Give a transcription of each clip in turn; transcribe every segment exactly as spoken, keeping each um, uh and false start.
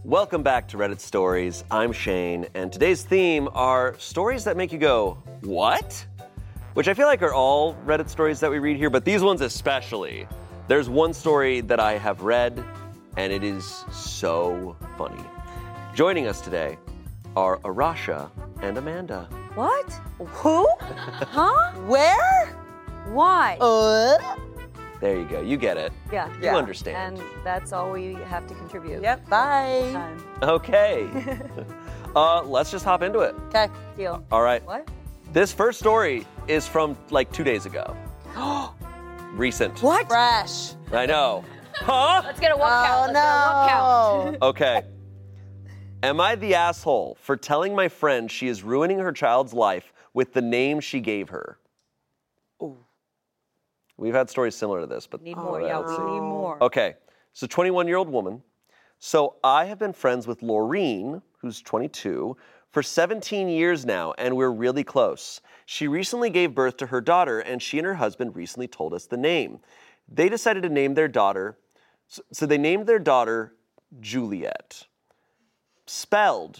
Welcome back to Reddit Stories. I'm Shane, and today's theme are stories that make you go, what? Which I feel like are all Reddit stories that we read here, but these ones especially. There's one story that I have read, and it is so funny. Joining us today are Arasha and Amanda. What? Who? Huh? Where? Why? Uh? There you go. You get it. Yeah. You Yeah. understand. And that's all we have to contribute. Yep, bye. Time. Okay. uh, let's just hop into it. Okay. Deal. All right. What? This first story is from like two days ago. Recent. What? Fresh. I know. Huh? Let's get a one Oh, count. Let's get a one count. no. Okay. Am I the asshole for telling my friend she is ruining her child's life with the name she gave her? Ooh. We've had stories similar to this, but Need oh, more. Yeah, let's see. we need more. Okay, so twenty-one-year-old woman. So I have been friends with Laureen, who's twenty-two, for seventeen years now, and we're really close. She recently gave birth to her daughter, and she and her husband recently told us the name. They decided to name their daughter, so, so they named their daughter Juliet. Spelled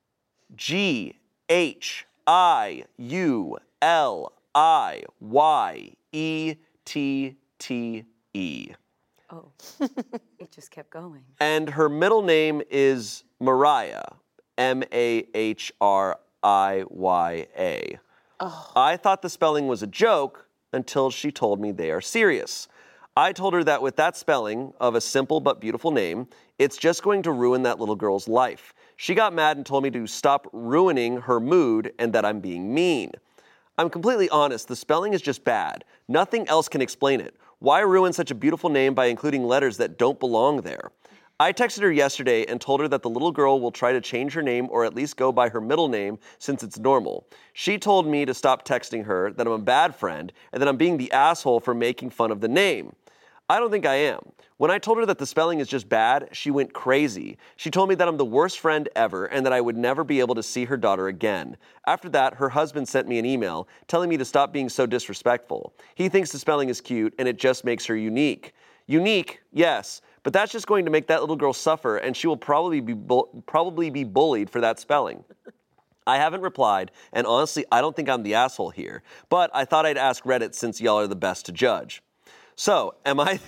G H I U L I Y E T T E. Oh, it just kept going. And her middle name is Mariah, M A H R I Y A. Oh. I thought the spelling was a joke until she told me they are serious. I told her that with that spelling of a simple but beautiful name, it's just going to ruin that little girl's life. She got mad and told me to stop ruining her mood and that I'm being mean. I'm completely honest, the spelling is just bad. Nothing else can explain it. Why ruin such a beautiful name by including letters that don't belong there? I texted her yesterday and told her that the little girl will try to change her name or at least go by her middle name since it's normal. She told me to stop texting her, that I'm a bad friend, and that I'm being the asshole for making fun of the name. I don't think I am. When I told her that the spelling is just bad, she went crazy. She told me that I'm the worst friend ever and that I would never be able to see her daughter again. After that, her husband sent me an email telling me to stop being so disrespectful. He thinks the spelling is cute and it just makes her unique. Unique, yes, but that's just going to make that little girl suffer and she will probably be bu- probably be bullied for that spelling. I haven't replied, and honestly, I don't think I'm the asshole here, but I thought I'd ask Reddit since y'all are the best to judge. So, am I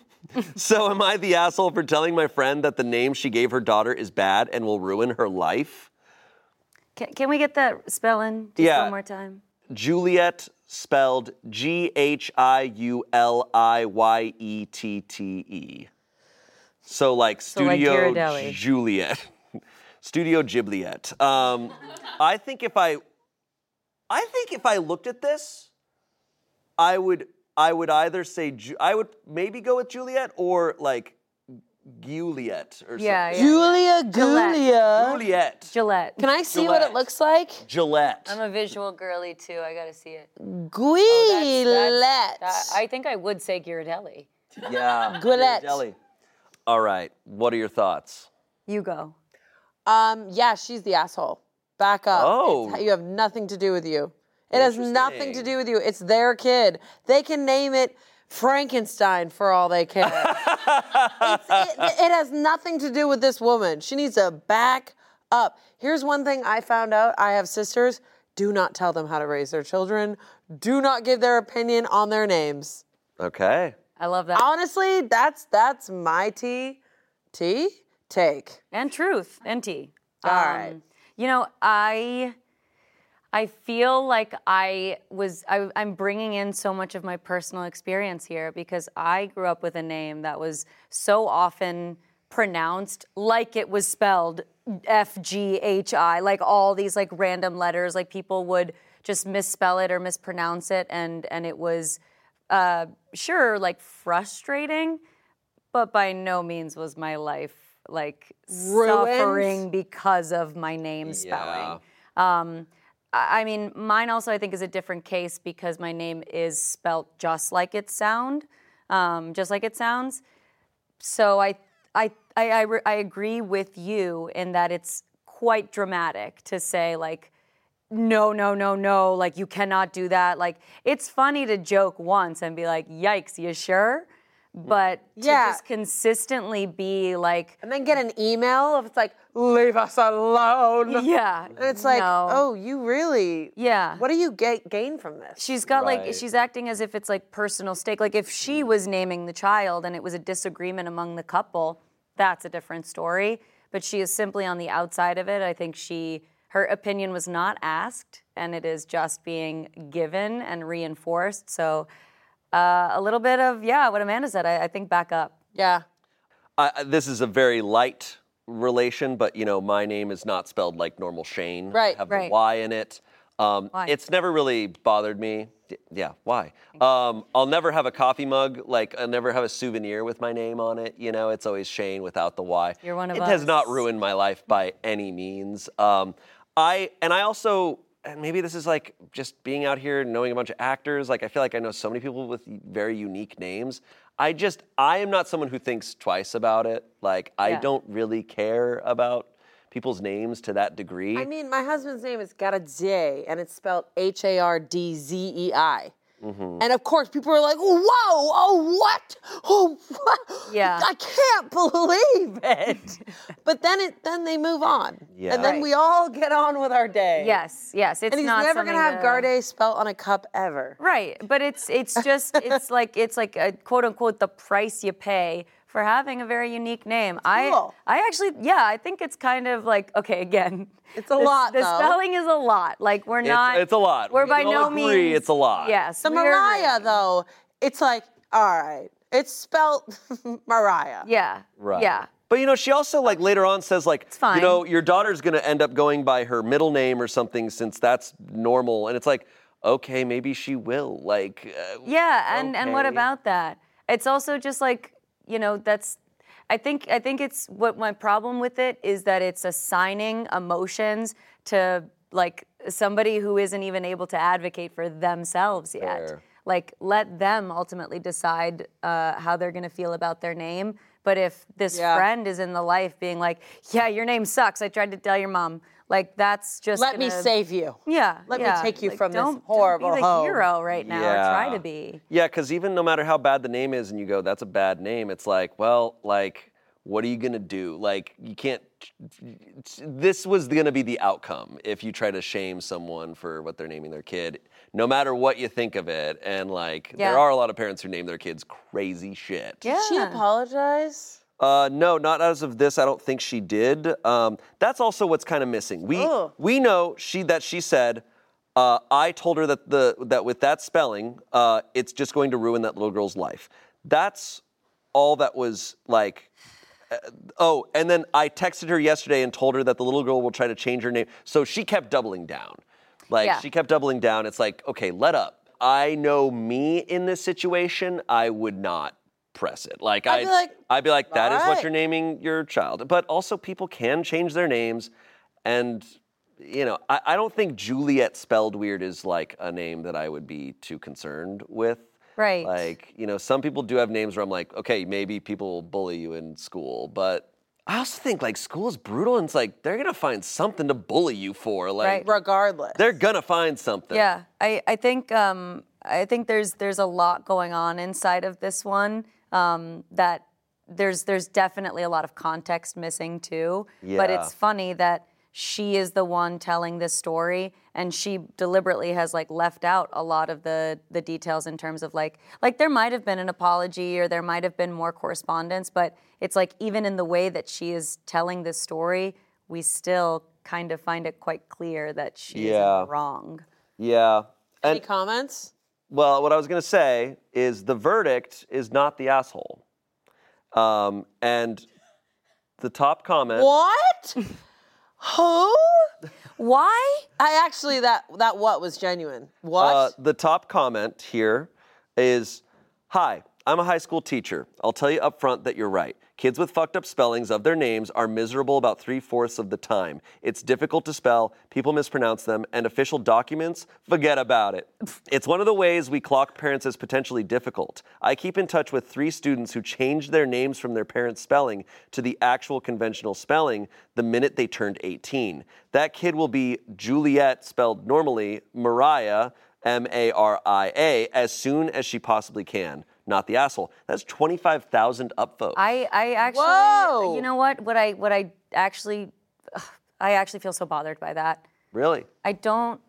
So am I the asshole for telling my friend that the name she gave her daughter is bad and will ruin her life? Can, can we get that spelling just Yeah. one more time? Juliet spelled G H I U L I Y E T T E. So like like Studio Ghirardelli. Juliet. Studio Gibliet. Um, I think if I I think if I looked at this, I would I would either say, Ju- I would maybe go with Juliet or like Juliet or Yeah, something. Julia Gulia. Juliet. Gillette. Can I see what Gillette. it looks like? Gillette. I'm a visual girly too. I gotta see it. Guilette. That- I think I would say Ghirardelli. Yeah. Gillette. Ghirardelli. All right. What are your thoughts? You go. Um, yeah, she's the asshole. Back up. Oh. It's- you have nothing to do with you. It has nothing to Interesting. do with you. It's their kid. They can name it Frankenstein for all they care. It's, it, it has nothing to do with this woman. She needs to back up. Here's one thing I found out. I have sisters. Do not tell them how to raise their children. Do not give their opinion on their names. Okay. I love that. Honestly, that's that's my tea. Tea? Take. And truth and tea. All right. You know, I I feel like I was I, I'm bringing in so much of my personal experience here because I grew up with a name that was so often pronounced like it was spelled F G H I, like all these like random letters, like people would just misspell it or mispronounce it, and and it was uh, sure like frustrating, but by no means was my life like Ruined? suffering because of my name spelling. Um, I I mean, mine also I think is a different case because my name is spelt just like it sound, um, just like it sounds. So I, I, I, I, re- I agree with you in that it's quite dramatic to say like, no, no, no, no, like you cannot do that. Like it's funny to joke once and be like, yikes, you sure? but to Yeah. just consistently be like, And then get an email of it's like, leave us alone. yeah, And it's like, no. oh, you really, Yeah. what do you get gain from this? She's got like, Right. she's acting as if it's like personal stake. Like if she was naming the child and it was a disagreement among the couple, that's a different story. But she is simply on the outside of it. I think she, her opinion was not asked and it is just being given and reinforced. So uh, a little bit of, yeah, what Amanda said, I, I think back up. yeah. I, I- this is a very light relation, but you know, my name is not spelled like normal Shane. Right, I have right. the Y in it. Um, Why? It's never really bothered me. Y- Yeah, why? Um, I'll never have a coffee mug. Like I'll never have a souvenir with my name on it. You know, it's always Shane without the Y. You're one of it has not us. ruined my life by any means. Um, I and I also. And maybe this is like just being out here and knowing a bunch of actors. Like I feel like I know so many people with very unique names. I just, I am not someone who thinks twice about it. Like I Yeah. don't really care about people's names to that degree. I mean, my husband's name is Gardezei, and it's spelled H A R D Z E I. Mm-hmm. And of course, people are like, whoa, oh, what? Oh, what? Yeah. I can't believe it. But then it, then they move on. Yeah. And then Right. we all get on with our day. Yes, yes. It's And he's not never something going to have to- Garde spelled on a cup ever. Right, but it's it's just it's like it's like a quote unquote the price you pay for having a very unique name. I cool. I actually yeah, I think it's kind of like okay again. It's a the, lot, The though. spelling is a lot. Like we're It's- not. it's a lot. We're We by can no all agree means. it's a lot. Yes. The we're- Mariah, though, it's like, all right, it's spelled Mariah. Yeah. Right. Yeah. But you know, she also like later on says like, fine. you know, your daughter's gonna end up going by her middle name or something since that's normal. And it's like, okay, maybe she will. Like, uh, Yeah, and and what okay. about that? It's also just like, you know, that's I think I think it's what my problem with it is that it's assigning emotions to like somebody who isn't even able to advocate for themselves yet. Fair. Like let them ultimately decide uh, how they're going to feel about their name. But if this Yeah. friend is in the life being like, yeah, your name sucks. I tried to tell your mom. Like that's just Let me gonna- save you. Yeah. Let me yeah. take you Like, from this don't- horrible Don't be the home. hero right now, or try to be. Yeah, because even no matter how bad the name is, and you go, "That's a bad name," it's like, well, like, what are you gonna do? Like, you can't. This was gonna be the outcome if you try to shame someone for what they're naming their kid, no matter what you think of it. And like, Yeah. there are a lot of parents who name their kids crazy shit. Yeah. Did she apologize? Uh, no, not as of this. I don't think she did. Um, that's also what's kind of missing. We Ugh. we know she that she said. Uh, I told her that the that with that spelling, uh, it's just going to ruin that little girl's life. That's all that was like. Uh, oh, and then I texted her yesterday and told her that the little girl will try to change her name. So she kept doubling down. Like Yeah. she kept doubling down. It's like, okay, let up. I know me in this situation. I would not press it. Like I'd I'd, be like, I'd be like, that is what "Alright." you're naming your child. But also, people can change their names, and you know, I, I don't think Juliet spelled weird is like a name that I would be too concerned with. Right. Like, you know, some people do have names where I'm like, okay, maybe people will bully you in school, but I also think like school is brutal, and it's like they're gonna find something to bully you for. Like, Right. Regardless. they're gonna find something. Yeah, I, I think um, I think there's there's a lot going on inside of this one um, that there's there's definitely a lot of context missing too. But Yeah. it's funny that she is the one telling this story, and she deliberately has like left out a lot of the the details in terms of like like there might have been an apology or there might have been more correspondence, but it's like even in the way that she is telling this story, we still kind of find it quite clear that she is Yeah. wrong. Yeah. Any And comments? well, what I was gonna say is the verdict is not the asshole. Um, and the top comment. What? Who? Why? I actually that that what was genuine. What? Uh, the top comment here is, "Hi, I'm a high school teacher. I'll tell you up front that you're right. Kids with fucked up spellings of their names are miserable about three-fourths of the time. It's difficult to spell, people mispronounce them, and official documents, forget about it. It's one of the ways we clock parents as potentially difficult. I keep in touch with three students who changed their names from their parents' spelling to the actual conventional spelling the minute they turned eighteen. That kid will be Juliet, spelled normally, Mariah, M A R I A, as soon as she possibly can. not the asshole. That's twenty-five thousand upvotes. I, I actually, Whoa. you know what? What I, what I actually, ugh, I actually feel so bothered by that. Really? I don't,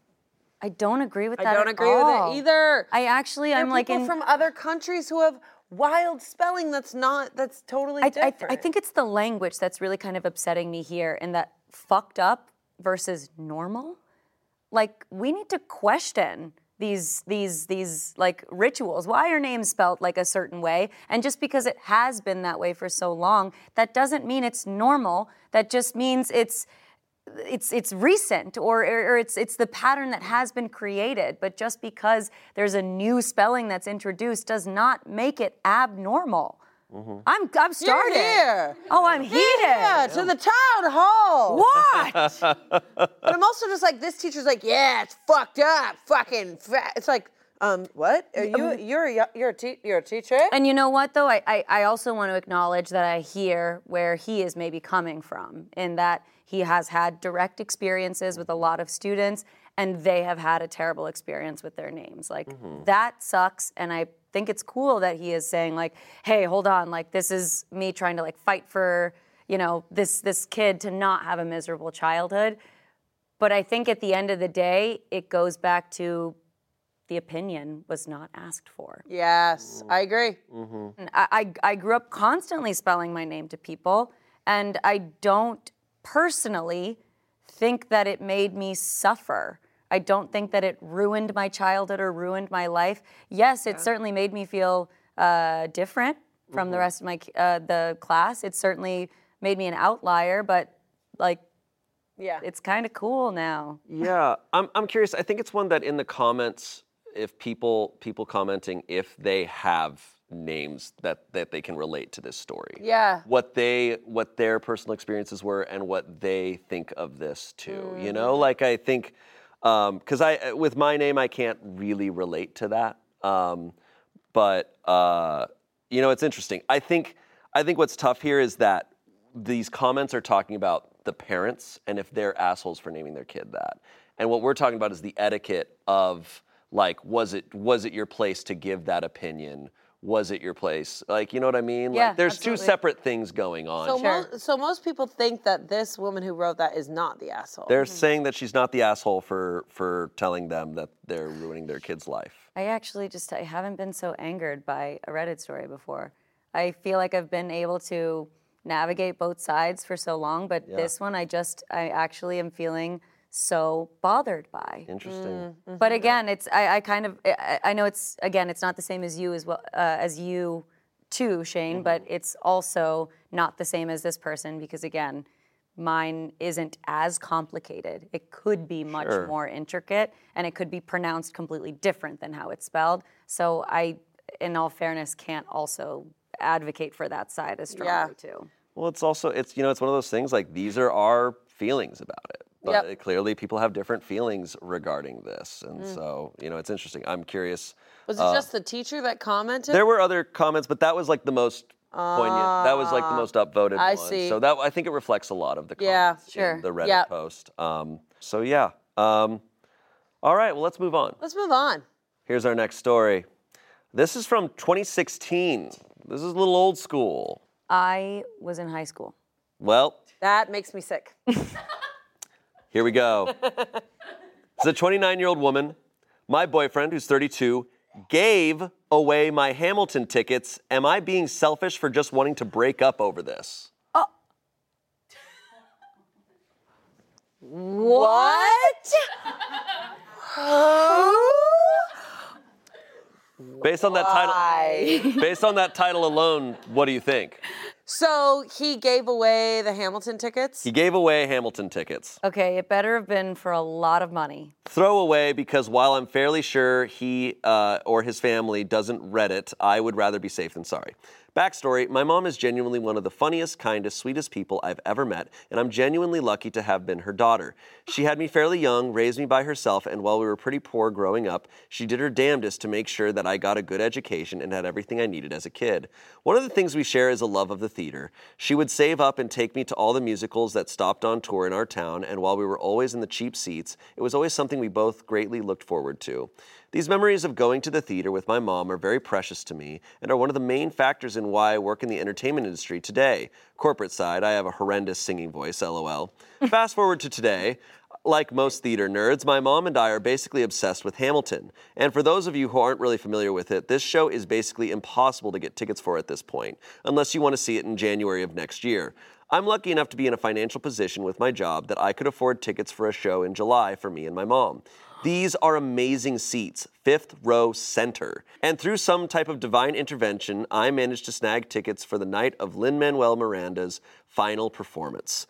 I don't agree with that I don't at agree all. with it either. I actually, There I'm are like people in. from other countries who have wild spelling that's not, that's totally I, I, different. I think it's the language that's really kind of upsetting me here, in that fucked up versus normal. Like, we need to question these these these like rituals. Why are names spelled like a certain way? And just because it has been that way for so long, that doesn't mean it's normal. That just means it's it's it's recent, or, or it's it's the pattern that has been created. But just because there's a new spelling that's introduced does not make it abnormal. Mm-hmm. I'm I'm started. here. Oh, I'm heated. Yeah, to the town hall. What? But I'm also just like, this teacher's like, yeah, it's fucked up, fucking fat. It's like, um, what? Are you, you're a, you're a, te- you're a teacher? And you know what, though? I, I, I also want to acknowledge that I hear where he is maybe coming from, in that he has had direct experiences with a lot of students, and they have had a terrible experience with their names. Like, Mm-hmm. that sucks, and I think it's cool that he is saying, like, hey, hold on, like, this is me trying to, like, fight for, you know, this this kid to not have a miserable childhood. But I think at the end of the day, it goes back to the opinion was not asked for. Yes, I agree. And I, I, I grew up constantly spelling my name to people, and I don't personally think that it made me suffer. I don't think that it ruined my childhood or ruined my life. Yes, it certainly made me feel uh, different from the rest of my uh, the class. It certainly made me an outlier, but like, Yeah. it's kind of cool now. Yeah, I'm I'm curious. I think it's one that in the comments, if people people commenting if they have names that that they can relate to this story. Yeah. What they what their personal experiences were and what they think of this too. You know, like I think because I with my name I can't really relate to that. Um, but uh, you know, it's interesting. I think I think what's tough here is that these comments are talking about the parents and if they're assholes for naming their kid that. And what we're talking about is the etiquette of, like, was it was it your place to give that opinion? Was it your place? Like, you know what I mean? Yeah, Like, there's absolutely. two separate things going on. So, Sure. mo- so most people think that this woman who wrote that is not the asshole. They're saying that she's not the asshole for for telling them that they're ruining their kid's life. I actually just I haven't been so angered by a Reddit story before. I feel like I've been able to navigate both sides for so long, but this one I just I actually am feeling so bothered by. Interesting. But again, it's I, I kind of I, I know it's again it's not the same as you as well uh, as you too, Shane, but it's also not the same as this person because again, mine isn't as complicated. It could be much Sure. more intricate and it could be pronounced completely different than how it's spelled. So I, in all fairness, can't also advocate for that side as strongly too. Well, it's also it's you know it's one of those things like these are our feelings about it. But Yep. it- clearly people have different feelings regarding this. And so, you know, it's interesting. I'm curious. Was it just the teacher that commented? There were other comments, but that was like the most poignant. That was like the most upvoted I one. see. So that I think it reflects a lot of the Yeah, comments sure. in the Reddit Yep. post. Um, so yeah. Um, all right, well, let's move on. Let's move on. Here's our next story. This is from twenty sixteen. This is a little old school. I was in high school. Well, That makes me sick. here we go. It's a twenty-nine-year-old woman. My boyfriend, who's thirty-two, gave away my Hamilton tickets. Am I being selfish for just wanting to break up over this? What? Based on that title, based on that title alone, what do you think? So he gave away the Hamilton tickets? He gave away Hamilton tickets. Okay, it better have been for a lot of money. Throw away because while I'm fairly sure he uh, or his family doesn't read it, I would rather be safe than sorry. Backstory, my mom is genuinely one of the funniest, kindest, sweetest people I've ever met, and I'm genuinely lucky to have been her daughter. She had me fairly young, raised me by herself, and while we were pretty poor growing up, she did her damnedest to make sure that I got a good education and had everything I needed as a kid. One of the things we share is a love of the theater. She would save up and take me to all the musicals that stopped on tour in our town, and while we were always in the cheap seats, it was always something we both greatly looked forward to. These memories of going to the theater with my mom are very precious to me and are one of the main factors in why I work in the entertainment industry today. Corporate side, I have a horrendous singing voice, lol. Fast forward to today. Like most theater nerds, my mom and I are basically obsessed with Hamilton. And for those of you who aren't really familiar with it, this show is basically impossible to get tickets for at this point, unless you want to see it in January of next year. I'm lucky enough to be in a financial position with my job that I could afford tickets for a show in July for me and my mom. These are amazing seats, fifth row center. And through some type of divine intervention, I managed to snag tickets for the night of Lin-Manuel Miranda's final performance.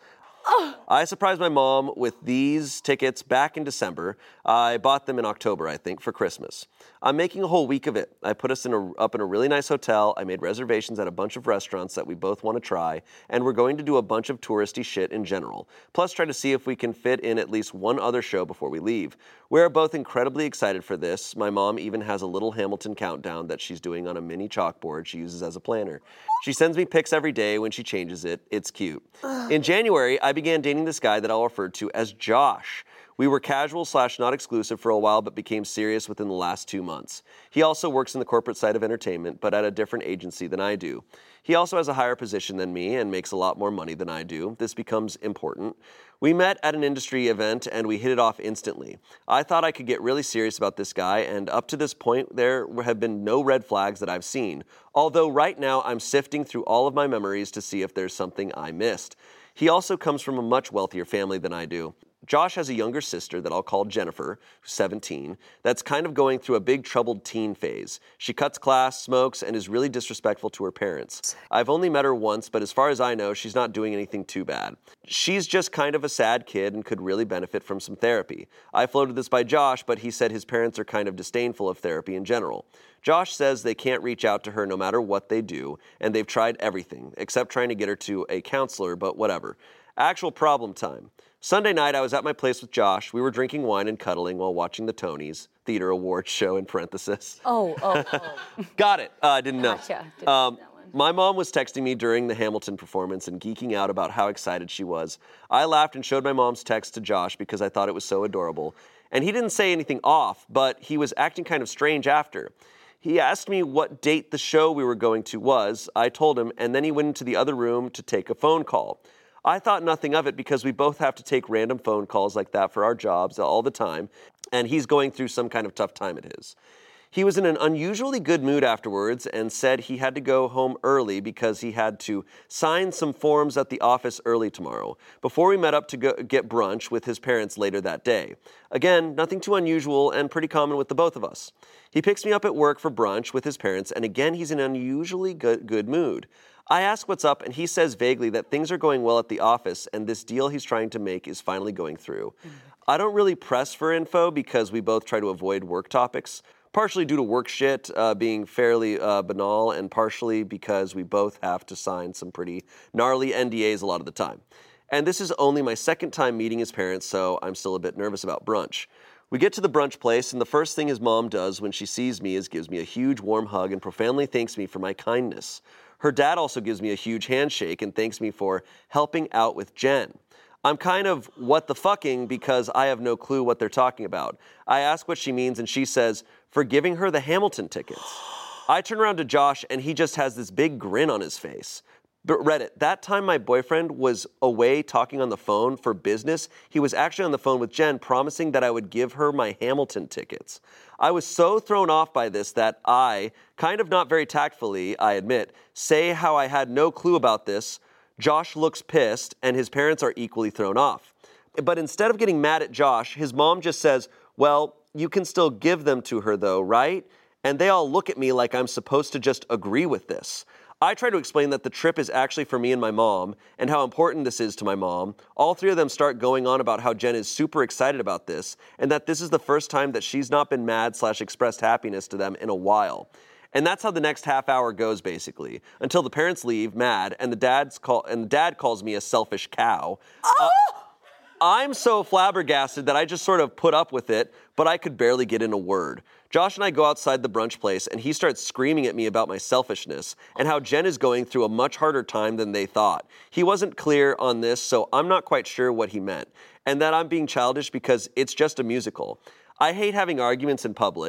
I surprised my mom with these tickets back in December. I bought them in October, I think, for Christmas. I'm making a whole week of it. I put us in a, up in a really nice hotel. I made reservations at a bunch of restaurants that we both want to try, and we're going to do a bunch of touristy shit in general. Plus, try to see if we can fit in at least one other show before we leave. We're both incredibly excited for this. My mom even has a little Hamilton countdown that she's doing on a mini chalkboard she uses as a planner. She sends me pics every day when she changes it. It's cute. In January, I began dating this guy that I'll refer to as Josh. We were casual slash not exclusive for a while, but became serious within the last two months. He also works in the corporate side of entertainment, but at a different agency than I do. He also has a higher position than me and makes a lot more money than I do. This becomes important. We met at an industry event and we hit it off instantly. I thought I could get really serious about this guy, and up to this point, there have been no red flags that I've seen. Although right now, I'm sifting through all of my memories to see if there's something I missed. He also comes from a much wealthier family than I do. Josh has a younger sister that I'll call Jennifer, who's seventeen, that's kind of going through a big troubled teen phase. She cuts class, smokes, and is really disrespectful to her parents. I've only met her once, but as far as I know, she's not doing anything too bad. She's just kind of a sad kid and could really benefit from some therapy. I floated this by Josh, but he said his parents are kind of disdainful of therapy in general. Josh says they can't reach out to her no matter what they do, and they've tried everything, except trying to get her to a counselor, but whatever. Actual problem time. Sunday night, I was at my place with Josh. We were drinking wine and cuddling while watching the Tonys, Theater Awards show in parenthesis. Oh, oh, oh. Got it. I uh, didn't know. Gotcha. Didn't Um, know that one. my mom was texting me during the Hamilton performance and geeking out about how excited she was. I laughed and showed my mom's text to Josh because I thought it was so adorable. And he didn't say anything off, but he was acting kind of strange after. He asked me what date the show we were going to was. I told him, and then he went into the other room to take a phone call. I thought nothing of it because we both have to take random phone calls like that for our jobs all the time, and he's going through some kind of tough time at his. He was in an unusually good mood afterwards and said he had to go home early because he had to sign some forms at the office early tomorrow, before we met up to go get brunch with his parents later that day. Again, nothing too unusual and pretty common with the both of us. He picks me up at work for brunch with his parents, and again, he's in an unusually good, good mood. I ask what's up, and he says vaguely that things are going well at the office and this deal he's trying to make is finally going through. Mm-hmm. I don't really press for info because we both try to avoid work topics, partially due to work shit uh, being fairly uh, banal and partially because we both have to sign some pretty gnarly N D As a lot of the time. And this is only my second time meeting his parents, so I'm still a bit nervous about brunch. We get to the brunch place, and the first thing his mom does when she sees me is gives me a huge warm hug and profoundly thanks me for my kindness. Her dad also gives me a huge handshake and thanks me for helping out with Jen. I'm kind of what the fucking because I have no clue what they're talking about. I ask what she means and she says, for giving her the Hamilton tickets. I turn around to Josh and he just has this big grin on his face. But Reddit, that time my boyfriend was away talking on the phone for business, he was actually on the phone with Jen promising that I would give her my Hamilton tickets. I was so thrown off by this that I, kind of not very tactfully, I admit, say how I had no clue about this. Josh looks pissed and his parents are equally thrown off. But instead of getting mad at Josh, his mom just says, well, you can still give them to her though, right? And they all look at me like I'm supposed to just agree with this. I try to explain that the trip is actually for me and my mom and how important this is to my mom. All three of them start going on about how Jen is super excited about this and that this is the first time that she's not been mad slash expressed happiness to them in a while. And that's how the next half hour goes, basically, until the parents leave mad and the dad's call and the dad calls me a selfish cow. Oh! Uh, I'm so flabbergasted that I just sort of put up with it, but I could barely get in a word. Josh and I go outside the brunch place, and he starts screaming at me about my selfishness and how Jen is going through a much harder time than they thought. He wasn't clear on this, so I'm not quite sure what he meant, and that I'm being childish because it's just a musical. I hate having arguments in public.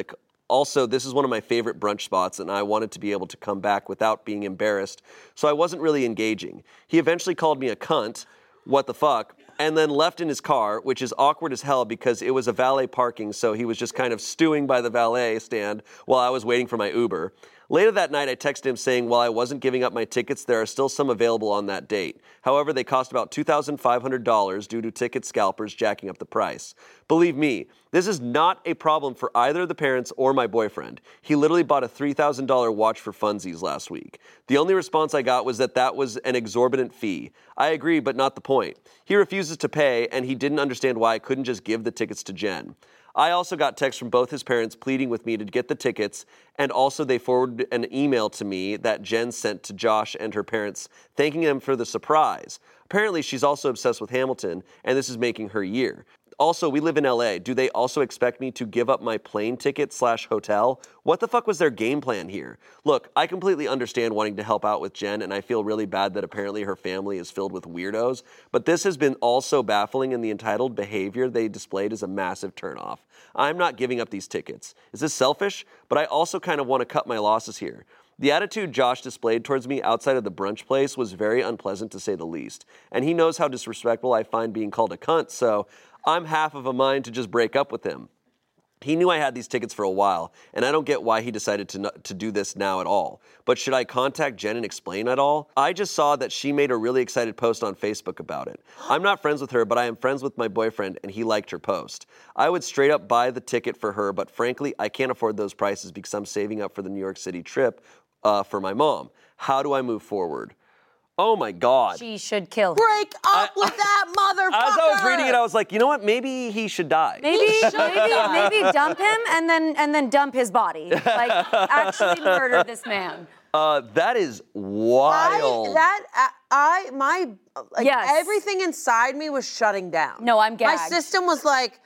Also, this is one of my favorite brunch spots, and I wanted to be able to come back without being embarrassed, so I wasn't really engaging. He eventually called me a cunt, what the fuck, and then left in his car, which is awkward as hell because it was a valet parking, so he was just kind of stewing by the valet stand while I was waiting for my Uber. Later that night, I texted him saying while I wasn't giving up my tickets, there are still some available on that date. However, they cost about two thousand five hundred dollars due to ticket scalpers jacking up the price. Believe me, this is not a problem for either the parents or my boyfriend. He literally bought a three thousand dollars watch for funsies last week. The only response I got was that that was an exorbitant fee. I agree, but not the point. He refuses to pay, and he didn't understand why I couldn't just give the tickets to Jen. I also got texts from both his parents pleading with me to get the tickets, and also they forwarded an email to me that Jen sent to Josh and her parents, thanking them for the surprise. Apparently, she's also obsessed with Hamilton, and this is making her year. Also, we live in L A. Do they also expect me to give up my plane ticket slash hotel? What the fuck was their game plan here? Look, I completely understand wanting to help out with Jen, and I feel really bad that apparently her family is filled with weirdos, but this has been all so baffling, and the entitled behavior they displayed is a massive turnoff. I'm not giving up these tickets. Is this selfish? But I also kind of want to cut my losses here. The attitude Josh displayed towards me outside of the brunch place was very unpleasant to say the least, and he knows how disrespectful I find being called a cunt, so I'm half of a mind to just break up with him. He knew I had these tickets for a while, and I don't get why he decided to not, to do this now at all. But should I contact Jen and explain at all? I just saw that she made a really excited post on Facebook about it. I'm not friends with her, but I am friends with my boyfriend, and he liked her post. I would straight up buy the ticket for her, but frankly, I can't afford those prices because I'm saving up for the New York City trip uh, for my mom. How do I move forward? Oh my God. She should kill him. Break up I- with that motherfucker. As I was reading it, I was like, you know what? Maybe he should die. Maybe, maybe, maybe dump him and then and then dump his body. Like actually murder this man. Uh, that is I, wild. that I, I my like Yes. everything inside me was shutting down. No, I'm My gagged. system was like,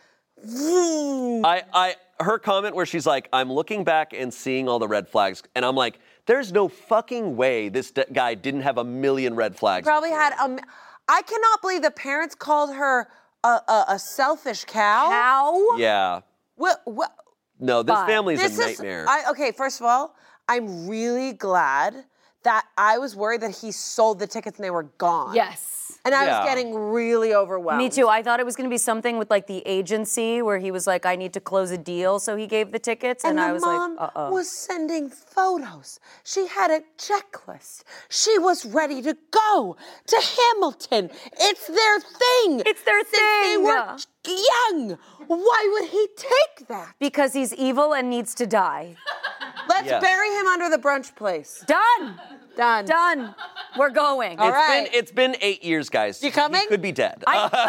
vroom. I, I, her comment where she's like, I'm looking back and seeing all the red flags, and I'm like, there's no fucking way this d- guy didn't have a million red flags. Probably had um. I cannot believe the parents called her a, a, a selfish cow. How? Yeah. What? What? No, this Fine. family's This a is. nightmare. I, okay, first of all, I'm really glad that I was worried that he sold the tickets and they were gone. Yes. And I Yeah. was getting really overwhelmed. Me too. I thought it was going to be something with like the agency where he was like, I need to close a deal, so he gave the tickets, and, And, I the was mom like, uh-oh. was sending photos. She had a checklist. She was ready to go to Hamilton. It's their thing. It's their Since They thing. were young. Why would he take that? Because he's evil and needs to die. Let's Yes. bury him under the brunch place. Done. Done. Done. We're going. All It's right. been it's been eight years, guys. You coming? He could be dead.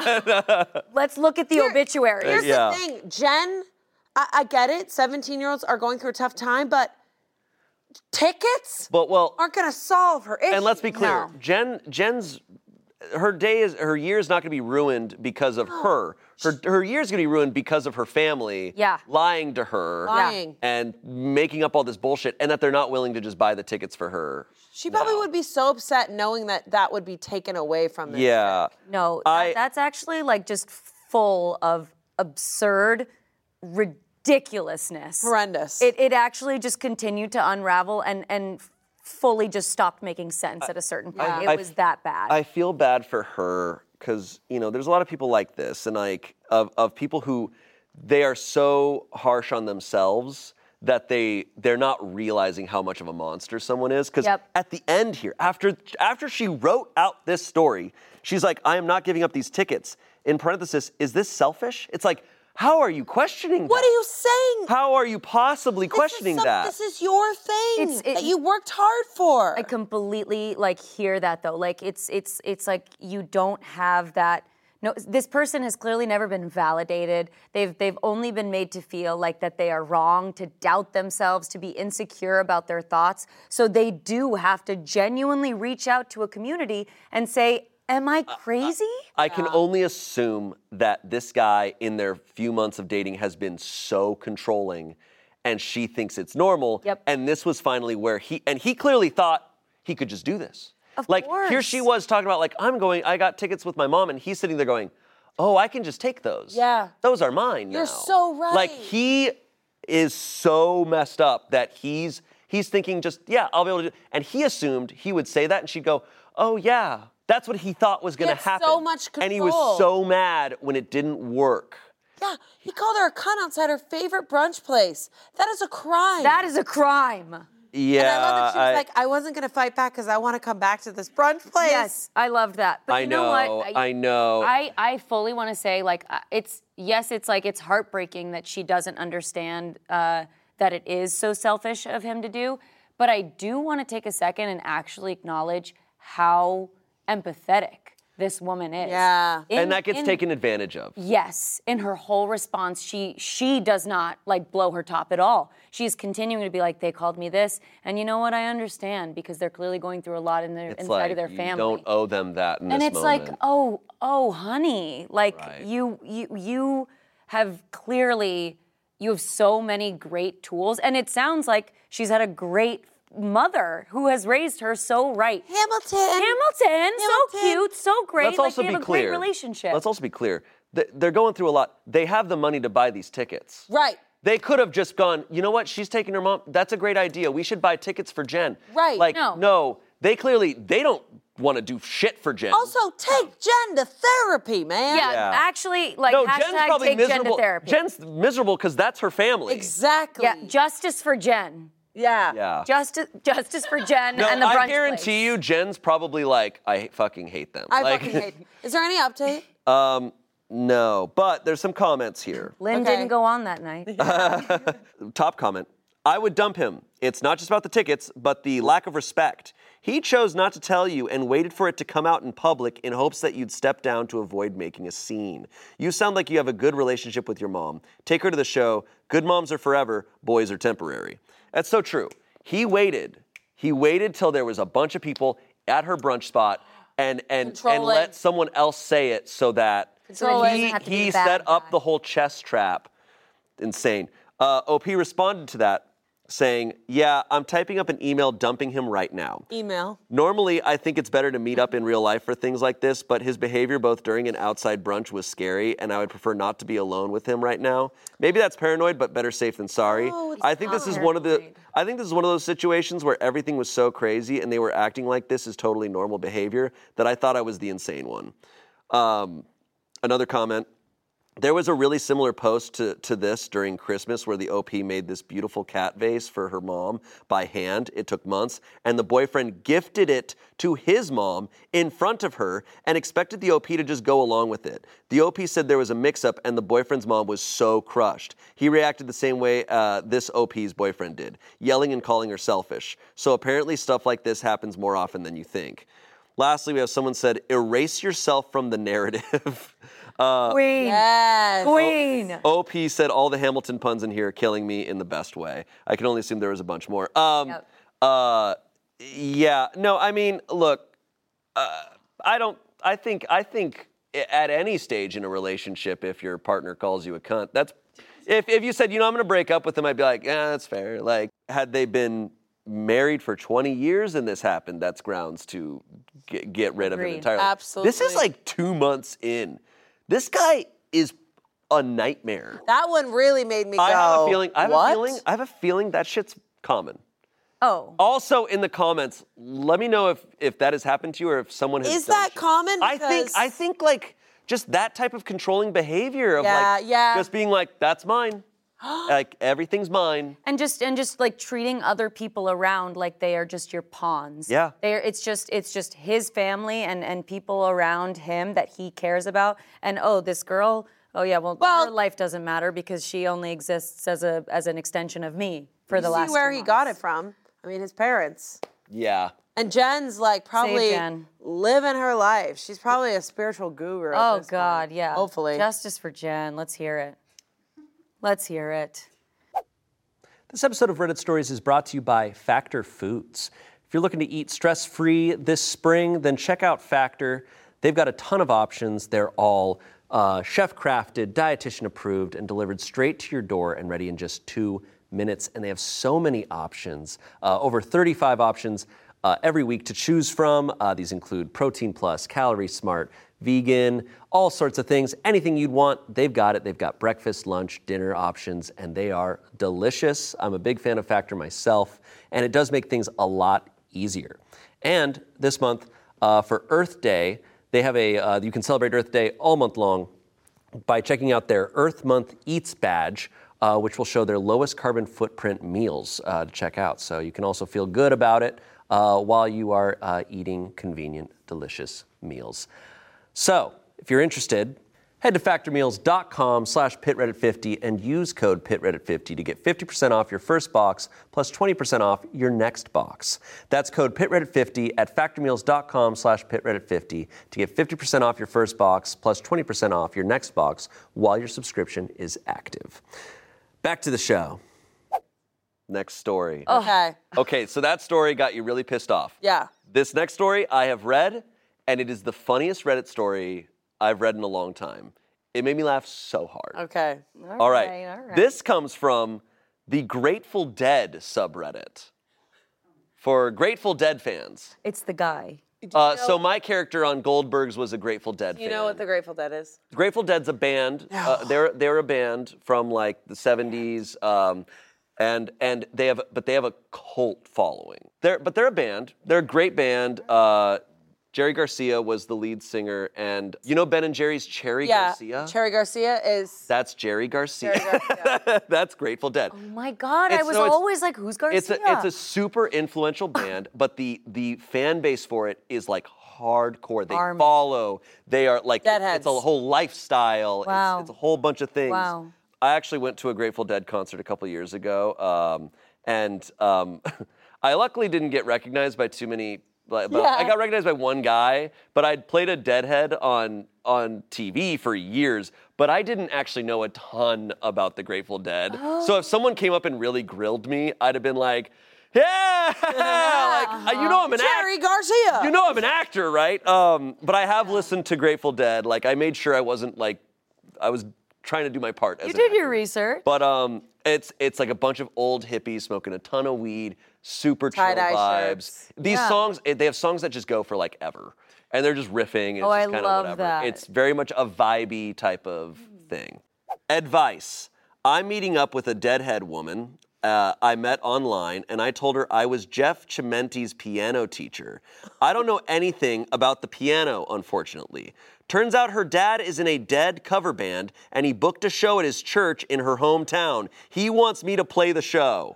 Let's look at the Here- obituaries. Here's Yeah. the thing, Jen. I, I get it. seventeen-year-olds are going through a tough time, but tickets but well, aren't going to solve her issue. and let's be clear, No. Jen, Jen's her day is her year is not going to be ruined because of her. Her her year is going to be ruined because of her family Yeah. lying to her Lying. and making up all this bullshit, and that they're not willing to just buy the tickets for her. She probably now. would be so upset knowing that that would be taken away from this. Yeah. No, that, I- that's actually like just full of absurd ridiculousness. Horrendous. It, it actually just continued to unravel and, and fully just stopped making sense at a certain point. I- it was that bad. I feel bad for her because, you know, there's a lot of people like this and like of, of people who they are so harsh on themselves that they they're not realizing how much of a monster someone is. Because Yep. at the end here, after after she wrote out this story, she's like, I am not giving up these tickets. In parenthesis, is this selfish? It's like, how are you questioning What that? are you saying? How are you possibly This is questioning some- that? This is your thing It's- it- that you worked hard for. I completely like hear that though. Like it's it's it's like you don't have that. No, this person has clearly never been validated. They've they've only been made to feel like that they are wrong, to doubt themselves, to be insecure about their thoughts. So they do have to genuinely reach out to a community and say, "Am I crazy?" I can only assume that this guy, in their few months of dating, has been so controlling, and she thinks it's normal. Yep. And this was finally where he, and he clearly thought he could just do this. Of like here course. she was talking about, like, I'm going, I got tickets with my mom, and he's sitting there going, oh, I can just take those. Yeah. Those are mine now. You're so right. Like he is so messed up that he's he's thinking just, yeah, I'll be able to do it. And he assumed he would say that and she'd go, oh yeah, that's what he thought was gonna He had happen. so much And he was control. so mad when it didn't work. Yeah, he called her a cunt outside her favorite brunch place. That is a crime. That is a crime. Yeah. And I love that she was I- like, I wasn't going to fight back because I want to come back to this brunch place. Yes, I loved that. But I you know, know, what? I know. I, I fully want to say, like, uh, it's, yes, it's like, it's heartbreaking that she doesn't understand uh, that it is so selfish of him to do. But I do want to take a second and actually acknowledge how empathetic this woman is. Yeah. In- and that gets in- taken advantage of. Yes, in her whole response, she she does not like blow her top at all. She's continuing to be like, they called me this, and you know what? I understand because they're clearly going through a lot in their It's inside like, of their you family. don't owe them that in and this it's moment. like, oh, oh, honey, like Right. you you you have clearly you have so many great tools, and it sounds like she's had a great mother who has raised her so right. Hamilton. Hamilton, so Hamilton. cute, so great. Let's like also they be have a clear. great relationship. Let's also be clear. Th- They're going through a lot. They have the money to buy these tickets. Right. They could have just gone, you know what? She's taking her mom. That's a great idea. We should buy tickets for Jen. Right. Like, No. no, they clearly, they don't want to do shit for Jen. Also, take Jen to therapy, man. Yeah, Yeah. actually, like no, hashtag Jen's probably take Jen to miserable. therapy. Jen's miserable because that's her family. Exactly. yeah, justice for Jen. Yeah. Yeah. Justice, justice for Jen No, and the brunch I guarantee place. you, Jen's probably like, I fucking hate them. I like, fucking hate. Is there any update? Um, no, but there's some comments here. Lynn Okay. didn't go on that night. Top comment. I would dump him. It's not just about the tickets, but the lack of respect. He chose not to tell you and waited for it to come out in public in hopes that you'd step down to avoid making a scene. You sound like you have a good relationship with your mom. Take her to the show. Good moms are forever, boys are temporary. That's so true. He waited. He waited till there was a bunch of people at her brunch spot and and, and Controlling. let someone else say it so that So that he he, doesn't have to be he the bad set up guy. the whole chess trap. Insane. Uh, O P responded to that saying, yeah, I'm typing up an email dumping him right now. Email. Normally, I think it's better to meet up in real life for things like this, but his behavior both during and outside brunch was scary, and I would prefer not to be alone with him right now. Maybe that's paranoid, but better safe than sorry. No, it's I think this not is one of the paranoid. I think this is one of those situations where everything was so crazy and they were acting like this is totally normal behavior that I thought I was the insane one. Um, another comment. There was a really similar post to, to this during Christmas where the O P made this beautiful cat vase for her mom by hand. It took months, and the boyfriend gifted it to his mom in front of her and expected the O P to just go along with it. The O P said there was a mix-up, and the boyfriend's mom was so crushed. He reacted the same way uh, this O P's boyfriend did, yelling and calling her selfish. So apparently stuff like this happens more often than you think. Lastly, we have someone said, erase yourself from the narrative. uh, Queen. Yes. Queen. O P said all the Hamilton puns in here are killing me in the best way. I can only assume there was a bunch more. Um, Yep. uh, yeah, no, I mean, look, uh, I don't, I think, I think at any stage in a relationship, if your partner calls you a cunt, that's, if, if you said, you know, I'm going to break up with them, I'd be like, yeah, that's fair. Like, had they been married for twenty years and this happened, that's grounds to get, get rid of it Agreed. entirely. Absolutely. This is like two months in. This guy is a nightmare. That one really made me go. I have a feeling. I have what? a feeling. I have a feeling that shit's common. Oh. Also, in the comments, let me know if if that has happened to you or if someone has. Is done that shit. common? I think. Because- I think like just that type of controlling behavior of Yeah, like yeah. just being like, that's mine. Like everything's mine. And just and just like treating other people around like they are just your pawns. Yeah. They're it's just it's just his family and, and people around him that he cares about. And oh, this girl, oh yeah, well, Well- her life doesn't matter because she only exists as a as an extension of me for the You last see where two he got it months. from. I mean, his parents. Yeah. And Jen's like probably Jen. living her life. She's probably a spiritual guru. at Oh this God, point. yeah. Hopefully. Justice for Jen. Let's hear it. Let's hear it. This episode of Reddit Stories is brought to you by Factor Foods. If you're looking to eat stress-free this spring, then check out Factor. They've got a ton of options. They're all uh, chef-crafted, dietitian-approved, and delivered straight to your door and ready in just two minutes. And they have so many options, uh, over thirty-five options uh, every week to choose from. Uh, these include Protein Plus, Calorie Smart, vegan, all sorts of things. Anything you'd want, they've got it. They've got breakfast, lunch, dinner options, and they are delicious. I'm a big fan of Factor myself, and it does make things a lot easier. And this month, uh, for Earth Day, they have a, uh, you can celebrate Earth Day all month long by checking out their Earth Month Eats badge, uh, which will show their lowest carbon footprint meals uh, to check out. So you can also feel good about it uh, while you are uh, eating convenient, delicious meals. So if you're interested, head to factormeals.com slash pitreddit50 and use code pitreddit fifty to get fifty percent off your first box plus twenty percent off your next box. That's code pitreddit fifty at factormeals.com slash pitreddit50 to get fifty percent off your first box plus twenty percent off your next box while your subscription is active. Back to the show. Next story. Okay. Okay, so that story got you really pissed off. Yeah. This next story I have read, and it is the funniest Reddit story I've read in a long time. It made me laugh so hard. Okay. All right. all right. This comes from the Grateful Dead subreddit for Grateful Dead fans. It's the guy. Uh, so my character on Goldberg's was a Grateful Dead You fan. know what the Grateful Dead is? Grateful Dead's a band. Uh, they're they're a band from like the seventies, um, and and they have but they have a cult following. They're but they're a band. They're a great band. Uh, Jerry Garcia was the lead singer, and you know Ben and Jerry's Cherry Yeah. Garcia? Cherry Garcia is. That's Jerry Garcia. Jerry Garcia. That's Grateful Dead. Oh my God, I It's- was no, it's- always like, who's Garcia? It's a it's a super influential band, but the the fan base for it is like hardcore. They Army. follow. They are like Deadheads. it's a whole lifestyle. Wow. It's, it's a whole bunch of things. Wow. I actually went to a Grateful Dead concert a couple years ago, um, and um, I luckily didn't get recognized by too many. But but Yeah. I got recognized by one guy, but I'd played a Deadhead on on T V for years, but I didn't actually know a ton about the Grateful Dead. So if someone came up and really grilled me, I'd have been like, yeah, like you know I'm an Cherry actor. Garcia. You know I'm an actor, right? Um, but I have listened to Grateful Dead. Like I made sure I wasn't like I was trying to do my part as You an did your actor. research. But um, it's it's like a bunch of old hippies smoking a ton of weed, super chill Tie-dye vibes. shirts. These Yeah. songs, eh, they have songs that just go for like ever, and they're just riffing. And it's Oh, just I kind love of whatever. that. It's very much a vibey type of thing. Advice: I'm meeting up with a Deadhead woman. Uh, I met online, and I told her I was Jeff Chimenti's piano teacher. I don't know anything about the piano, unfortunately. Turns out her dad is in a Dead cover band, and he booked a show at his church in her hometown. He wants me to play the show.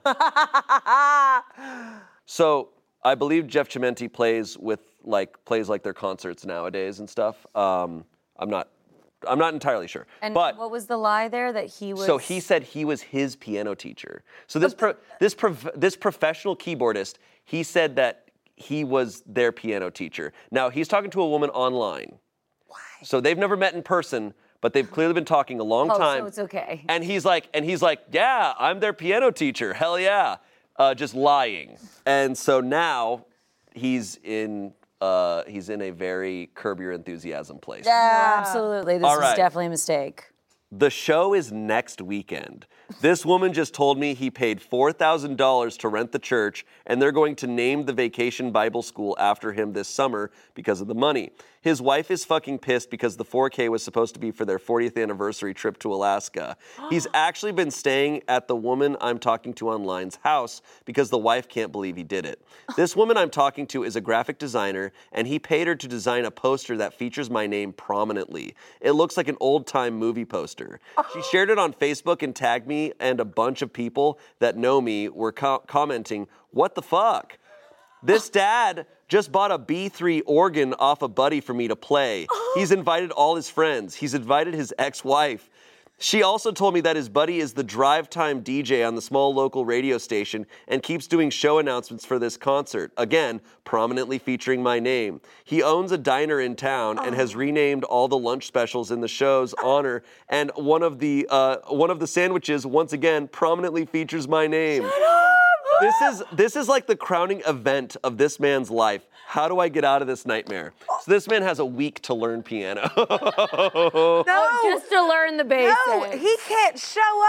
So I believe Jeff Chimenti plays with like plays like their concerts nowadays and stuff. Um, I'm not, I'm not entirely sure. And but what was the lie there that he was? so he said he was his piano teacher. So this pro, this prof, this professional keyboardist, he said that he was their piano teacher. Now he's talking to a woman online. Why? So they've never met in person, but they've clearly been talking a long Oh, time. so it's okay. And he's like, and he's like, yeah, I'm their piano teacher. Hell yeah, uh, just lying. And so now he's in. Uh, he's in a very Curb Your Enthusiasm place. No, absolutely. This All is right. definitely a mistake. The show is next weekend. This woman just told me he paid four thousand dollars to rent the church, and they're going to name the Vacation Bible School after him this summer because of the money. His wife is fucking pissed because the four K was supposed to be for their fortieth anniversary trip to Alaska. He's actually been staying at the woman I'm talking to online's house because the wife can't believe he did it. This woman I'm talking to is a graphic designer, and he paid her to design a poster that features my name prominently. It looks like an old-time movie poster. She shared it on Facebook and tagged me, and a bunch of people that know me were co- commenting, "What the fuck?" This dad just bought a B three organ off a buddy for me to play. He's invited all his friends. He's invited his ex-wife. She also told me that his buddy is the drive time D J on the small local radio station and keeps doing show announcements for this concert. Again, prominently featuring my name. He owns a diner in town and has renamed all the lunch specials in the show's honor. And one of the uh, one of the sandwiches, once again, prominently features my name. This is this is like the crowning event of this man's life. How do I get out of this nightmare? So this man has a week to learn piano. No, Just to learn the basics. no, he can't show up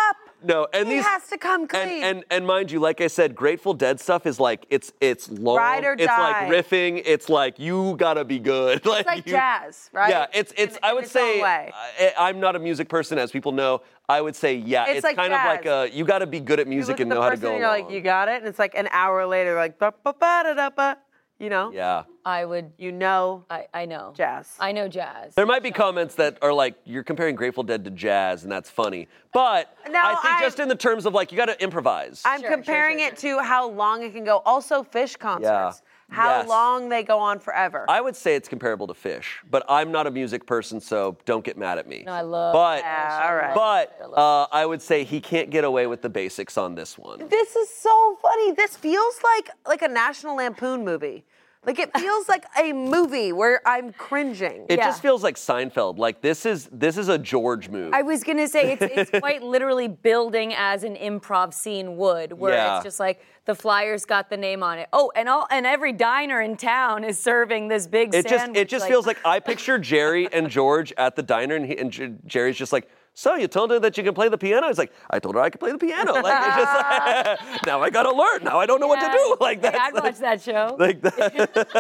No, and He these has to come and, clean. and and mind you, like I said, Grateful Dead stuff is like it's it's long. Ride or it's die. like riffing. It's like you gotta be good. Like, It's like you- jazz, right? Yeah, it's it's. In- I in would its own say way. I, I'm not a music person, as people know. I would say yeah, It's it's, like kind jazz. of like a you gotta be good at You music look at and the know how to person go and you're along. like, you got it, and it's like an hour later, like ba ba ba da da ba. You know? Yeah. I would. You know I, I know. jazz. I know jazz. There might be comments that are like, you're comparing Grateful Dead to jazz, and that's funny. But No, I think I- just in the terms of like, you gotta improvise. I'm Sure, sure, comparing sure, it to how long it can go. Also, Fish concerts. Yeah. How Yes. long they go on forever. I would say it's comparable to Fish, but I'm not a music person, so don't get mad at me. No, I love But, Yeah, all right. but uh, I would say he can't get away with the basics on this one. This is so funny. This feels like like a National Lampoon movie. Like it feels like a movie where I'm cringing. It Yeah. just feels like Seinfeld. Like this is this is a George move. I was gonna say it's it's quite literally building as an improv scene would, where Yeah. it's just like the flyer's got the name on it. Oh, and all and every diner in town is serving this big It just sandwich. it just feels like I picture Jerry and George at the diner, and, he, and J- Jerry's just like, so you told her that you can play the piano? He's like, I told her I could play the piano. Like it's just like, now I gotta learn. Now I don't know what to do. Like Hey, that's I'd like, watch that show. like that.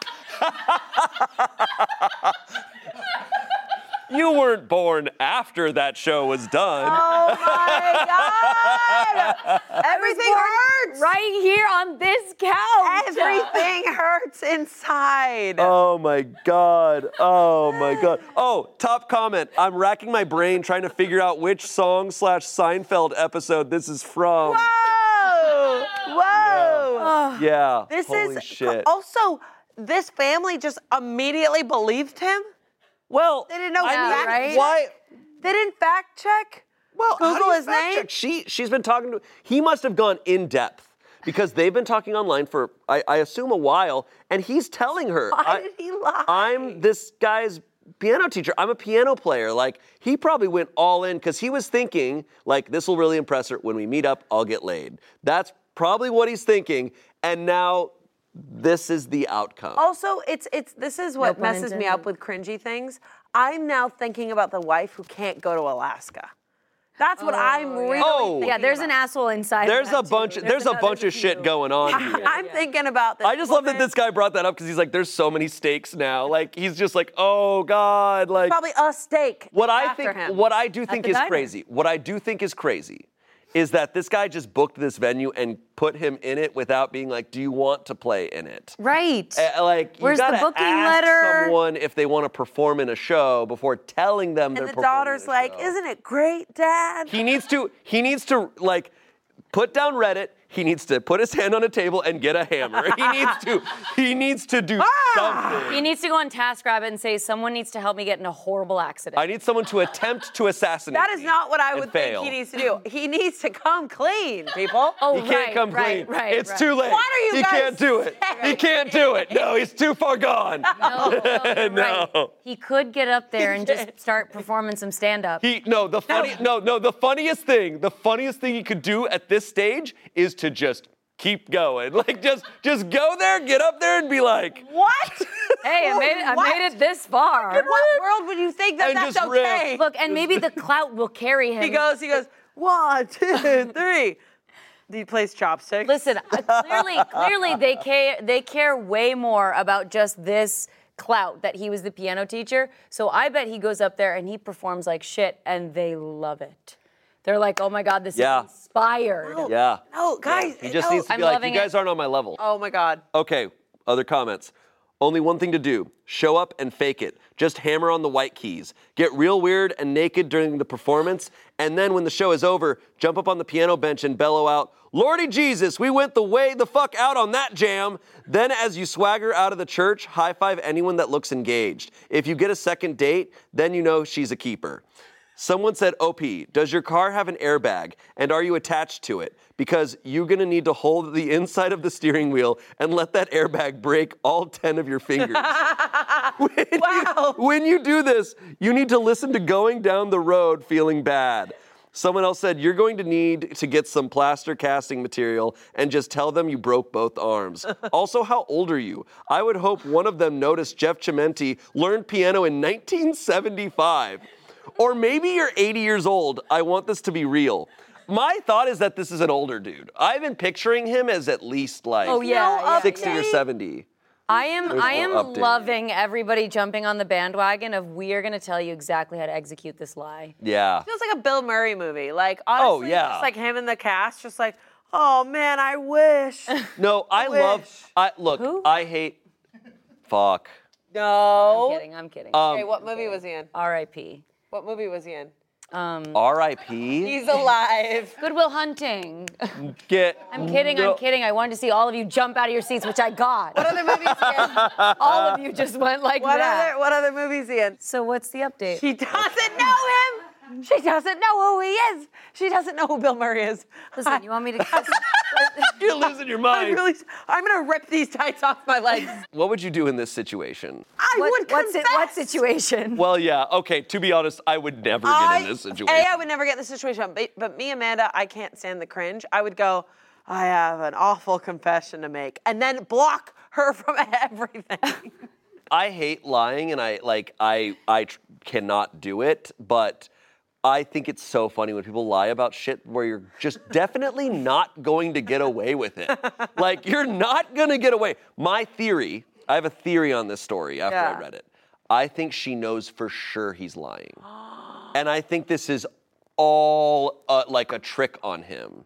You weren't born after that show was done. Oh my God! Everything hurts. Right here on this couch. Everything hurts inside. Oh my God. Oh my God. Oh, top comment. I'm racking my brain trying to figure out which song slash Seinfeld episode this is from. Whoa! Whoa! Yeah. This Holy is shit. also this family just immediately believed him. Well, They didn't know I fact mean, right? why? They didn't fact check. Well, how do Google you his fact name. check? She she's been talking to. He must have gone in depth because they've been talking online for I, I assume a while, and he's telling her. Why I, did he lie? I'm this guy's piano teacher. I'm a piano player. Like he probably went all in because he was thinking like this will really impress her. When we meet up, I'll get laid. That's probably what he's thinking, and now. This is the outcome. Also, it's it's this is what pun messes me up intended. with cringy things. I'm now thinking about the wife who can't go to Alaska. That's what I'm really Oh. thinking Yeah, there's about. an asshole inside. There's of that a bunch. Too. There's, a another- bunch of there's a shit few. going on here. I'm thinking about this. I just love that woman. this guy brought that up because he's like, there's so many stakes now. Like he's just like, oh God, like Probably a steak. what I after think. him. What I do think the is diner. crazy. What I do think is crazy is that this guy just booked this venue and put him in it without being like, do you want to play in it? Right. Uh, like you Where's the gotta booking ask letter? someone if they want to perform in a show before telling them they're And the performing daughter's in a like, show. "Isn't it great, Dad?" He needs to. He needs to like put down Reddit. He needs to put his hand on a table and get a hammer. He needs to. He needs to do something. He needs to go on TaskRabbit and say, someone needs to help me get in a horrible accident. I need someone to attempt to assassinate. That is me not what I and would fail. think he needs to do. He needs to come clean, people. oh, He can't right, come right, clean. Right, it's right. too late. What are you he guys can't do it. He saying? can't do it. No, he's too far gone. No, no, you're right. No. He could get up there and just start performing some stand-up. He no the funny no no the funniest thing the funniest thing he could do at this stage is to just keep going. Like just just go there, get up there, and be like, What? Hey, I made it. I What? made it this far. In what world would you think that And that's just okay? riff. Look, and maybe the clout will carry him. He goes, he goes, one, two, three. He plays chopsticks. Listen, uh, clearly, clearly they care. They care way more about just this clout that he was the piano teacher. So I bet he goes up there and he performs like shit, and they love it. They're like, oh my God, this Yeah. is inspired. yeah. No, guys. He just no. needs to I'm be like, you loving guys it. aren't on my level. Oh my God. Okay, other comments. Only one thing to do. Show up and fake it. Just hammer on the white keys. Get real weird and naked during the performance, and then when the show is over, jump up on the piano bench and bellow out, Lordy Jesus, we went the way the fuck out on that jam. Then as you swagger out of the church, high five anyone that looks engaged. If you get a second date, then you know she's a keeper. Someone said, O P, does your car have an airbag, and are you attached to it? Because you're gonna need to hold the inside of the steering wheel and let that airbag break all ten of your fingers. when, Wow. you, when you do this, you need to listen to Going Down the Road Feeling Bad. Someone else said, you're going to need to get some plaster casting material and just tell them you broke both arms. Also, how old are you? I would hope one of them noticed Jeff Chimenti learned piano in nineteen seventy-five. Or maybe you're eighty years old. I want this to be real. My thought is that this is an older dude. I've been picturing him as at least like Oh, yeah, No yeah. sixty or update? seventy. I am There's I no am update. loving everybody jumping on the bandwagon of we are going to tell you exactly how to execute this lie. Yeah. Feels like a Bill Murray movie. Like, honestly, Oh, yeah. just like him in the cast, just like, oh man, I wish. No, I wish. love. I look. Who? I hate. Fuck. No. I'm kidding, I'm kidding. Um, Okay, what movie was he in? R I P What movie was he in? R I P He's alive. Goodwill Hunting. Get. I'm kidding, no- I'm kidding. I wanted to see all of you jump out of your seats, which I got. What other movies he in? All of you just went like What that. other What other movies he in? So what's the update? She doesn't know him. She doesn't know who he is. She doesn't know who Bill Murray is. Listen, you want me to... You're losing your I'm mind. really. I'm gonna rip these tights off my legs. What would you do in this situation? I What, would what's it, confess. what situation? Well, yeah. Okay. To be honest, I would never I, get in this situation. A, I would never get in this situation. But, but me, Amanda, I can't stand the cringe. I would go, I have an awful confession to make, and then block her from everything. I hate lying, and I like I I tr- cannot do it, but I think it's so funny when people lie about shit where you're just definitely not going to get away with it. Like you're not gonna get away. My theory, I have a theory on this story after Yeah. I read it. I think she knows for sure he's lying, and I think this is all uh, like a trick on him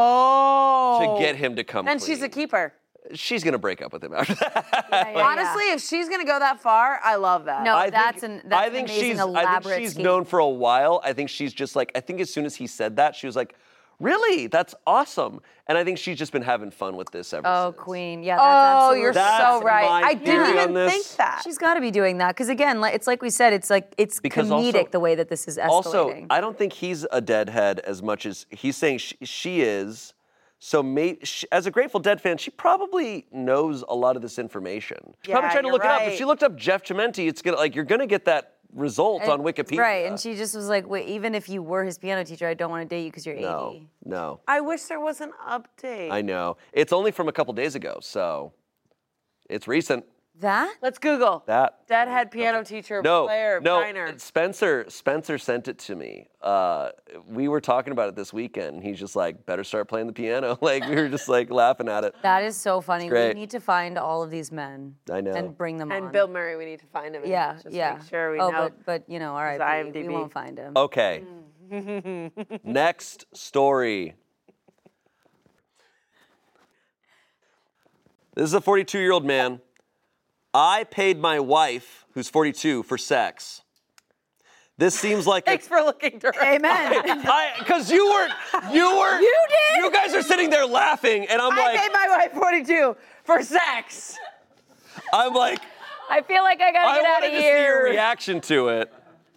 Oh. to get him to come. And she's a clean. keeper. She's gonna break up with him after that. Yeah, yeah, Honestly, if she's gonna go that far, I love that. No, I that's think, an that's I an think amazing she's, elaborate I think she's scheme. known for a while. I think she's just like, I think as soon as he said that, she was like, really? That's awesome. And I think she's just been having fun with this ever Oh, since. queen. Yeah, that's Oh, absolutely. you're That's so right. my I didn't theory on even this. think that. She's got to be doing that because again, like, it's like we said, it's like it's Because comedic also- the way that this is escalating. Also, I don't think he's a deadhead as much as he's saying she, she is. So may, she, as a Grateful Dead fan, she probably knows a lot of this information. She probably Yeah, tried to you're look it up. If right. she looked up Jeff Chimenti, it's gonna like you're gonna get that result on Wikipedia. Right, and she just was like, "Wait, even if you were his piano teacher, I don't want to date you because you're No, eighty." no. I wish there was an update. I know. It's only from a couple days ago, so it's recent. That? Let's Google. That. Deadhead piano teacher, No, player, no. minor. Spencer, Spencer sent it to me. Uh, we were talking about it this weekend. And he's just like, better start playing the piano. Like we were just like laughing at it. That is so funny. We great. need to find all of these men. I know. And bring them on. And Bill Murray, we need to find him. and Yeah, just yeah. Make sure we oh, know. but but you know, all right, his we, we IMDb. won't find him. Okay. Next story. This is a forty-two-year-old man. I paid my wife, who's forty-two, for sex. This seems like a Thanks for looking direct. Amen. because you were, you were, You did? You guys are sitting there laughing, and I'm I like, paid my wife forty-two for sex. I'm like, I feel like I gotta I get out wanted of to see your here. reaction to it.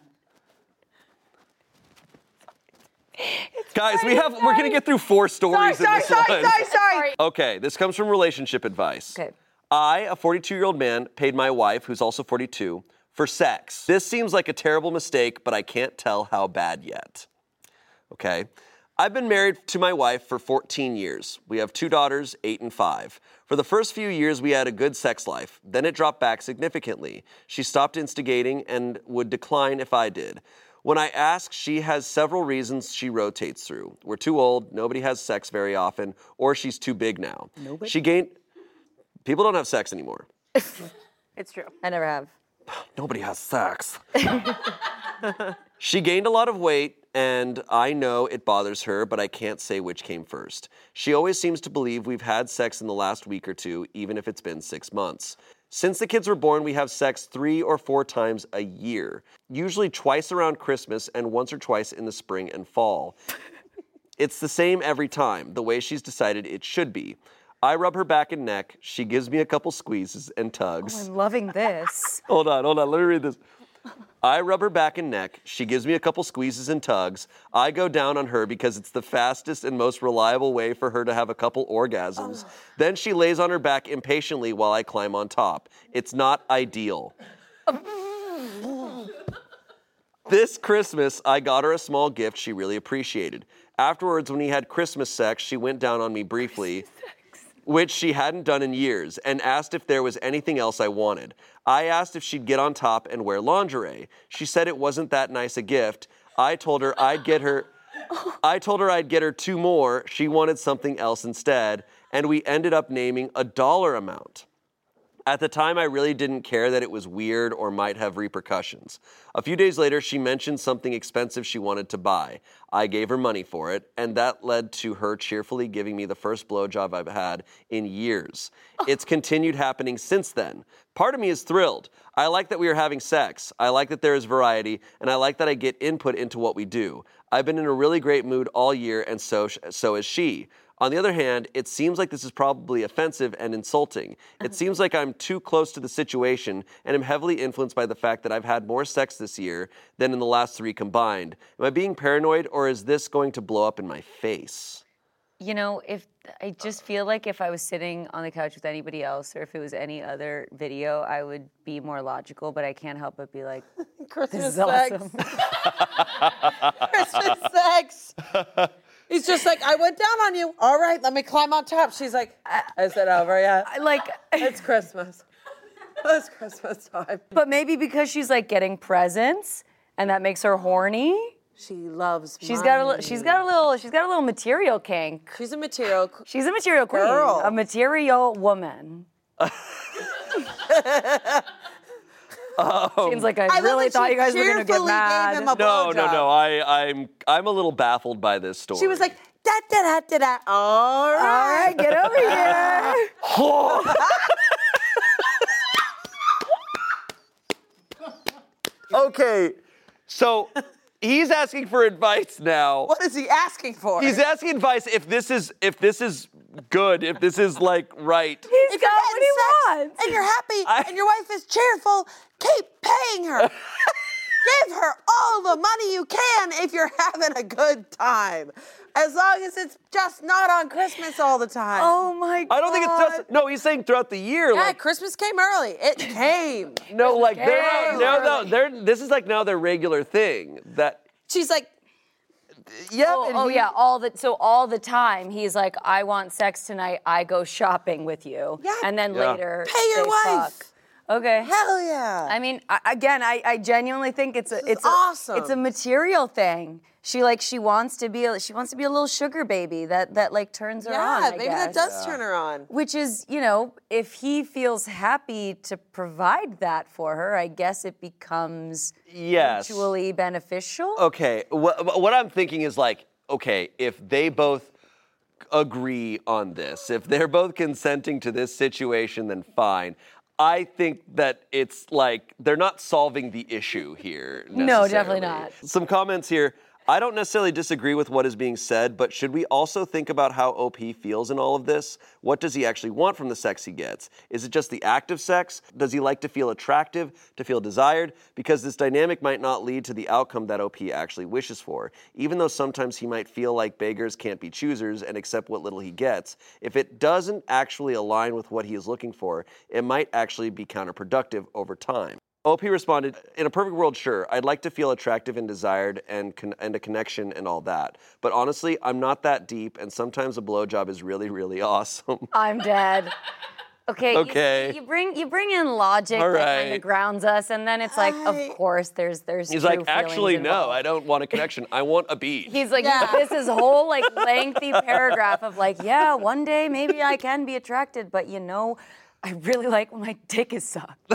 Guys, we have we're gonna get through four stories Sorry, in sorry, this sorry, one. sorry, sorry. Okay, this comes from relationship advice. Okay. I, a forty-two-year-old man, paid my wife, who's also forty-two, for sex. This seems like a terrible mistake, but I can't tell how bad yet. Okay. I've been married to my wife for fourteen years. We have two daughters, eight and five. For the first few years, we had a good sex life. Then it dropped back significantly. She stopped instigating and would decline if I did. When I ask, she has several reasons she rotates through. We're too old, nobody has sex very often, or she's too big now. Nobody? She gained... People don't have sex anymore. It's true. I never have. Nobody has sex. She gained a lot of weight, and I know it bothers her, but I can't say which came first. She always seems to believe we've had sex in the last week or two, even if it's been six months. Since the kids were born, we have sex three or four times a year, usually twice around Christmas and once or twice in the spring and fall. It's the same every time, the way she's decided it should be. I rub her back and neck, she gives me a couple squeezes and tugs. I'm loving this. Hold on, hold on, let me read this. I rub her back and neck, she gives me a couple squeezes and tugs. I go down on her because it's the fastest and most reliable way for her to have a couple orgasms. Then she lays on her back impatiently while I climb on top. It's not ideal. This Christmas, I got her a small gift she really appreciated. Afterwards, when we had Christmas sex, she went down on me briefly, which she hadn't done in years, and asked if there was anything else I wanted. I asked if she'd get on top and wear lingerie. She said it wasn't that nice a gift. I told her I'd get her I told her I'd get her two more. She wanted something else instead, and we ended up naming a dollar amount. At the time, I really didn't care that it was weird or might have repercussions. A few days later, she mentioned something expensive she wanted to buy. I gave her money for it, and that led to her cheerfully giving me the first blowjob I've had in years. It's continued happening since then. Part of me is thrilled. I like that we are having sex. I like that there is variety, and I like that I get input into what we do. I've been in a really great mood all year, and so so is she. On the other hand, it seems like this is probably offensive and insulting. It seems like I'm too close to the situation and am heavily influenced by the fact that I've had more sex this year than in the last three combined. Am I being paranoid, or is this going to blow up in my face? You know, if I just feel like if I was sitting on the couch with anybody else, or if it was any other video, I would be more logical, but I can't help but be like, Christmas this is sex. awesome. Christmas sex. He's just like, I went down on you. All right, let me climb on top. She's like, is it over yet? I like, It's Christmas. It's Christmas time. but maybe because she's like getting presents and that makes her horny. She loves She's money. got a li- she's got a little she's got a little material kink. She's a material. qu- She's a material queen, Girl. a material woman. Seems like I, I love really that thought she you guys were gonna get cheerfully mad. gave him a No, no, blowjob. no. I, I'm, I'm a little baffled by this story. She was like, da da da da da. All All right. right, get over here. Okay, so he's asking for advice now. What is he asking for? He's asking advice if this is if this is good, if this is like right. He's if you're got what getting he sex wants. and you're happy I- and your wife is cheerful, keep paying her. Give her all the money you can if you're having a good time. As long as it's just not on Christmas all the time. Oh my god. I don't think it's just no. He's saying throughout the year. yeah, Like Christmas came early. It came. no, like they're came now, now early. they're this is like now their regular thing. That She's like, yeah. Oh, and oh he- yeah, all the so all the time he's like, I want sex tonight. I go shopping with you. Yeah. And then Yeah. later Pay your they wife. fuck. Okay. hell yeah. I mean, I, again, I, I genuinely think it's a This is it's a, awesome. it's a material thing. She like she wants to be a, she wants to be a little sugar baby that that like turns her on. yeah, I maybe guess. that does turn her on. Which is, you know, if he feels happy to provide that for her, I guess it becomes Yes. mutually beneficial. Okay. What, what I'm thinking is like, okay, if they both agree on this, if they're both consenting to this situation, then fine. I think that it's like they're not solving the issue here. No, definitely necessarily. not. Some comments here. I don't necessarily disagree with what is being said, but should we also think about how O P feels in all of this? What does he actually want from the sex he gets? Is it just the act of sex? Does he like to feel attractive, to feel desired? Because this dynamic might not lead to the outcome that O P actually wishes for. Even though sometimes he might feel like beggars can't be choosers and accept what little he gets, if it doesn't actually align with what he is looking for, it might actually be counterproductive over time. O P responded, in a perfect world, sure, I'd like to feel attractive and desired and con- and a connection and all that. But honestly, I'm not that deep, and sometimes a blowjob is really, really awesome. I'm dead. Okay. you- Okay. You, bring you bring in logic All that kind right. of grounds us, and then it's like, I- of course, there's there's. He's true like, actually, feelings no, involved." I don't want a connection. I want a beat. He's like, Yeah. this is whole like lengthy paragraph of like, yeah, one day maybe I can be attracted, but you know, I really like when my dick is sucked.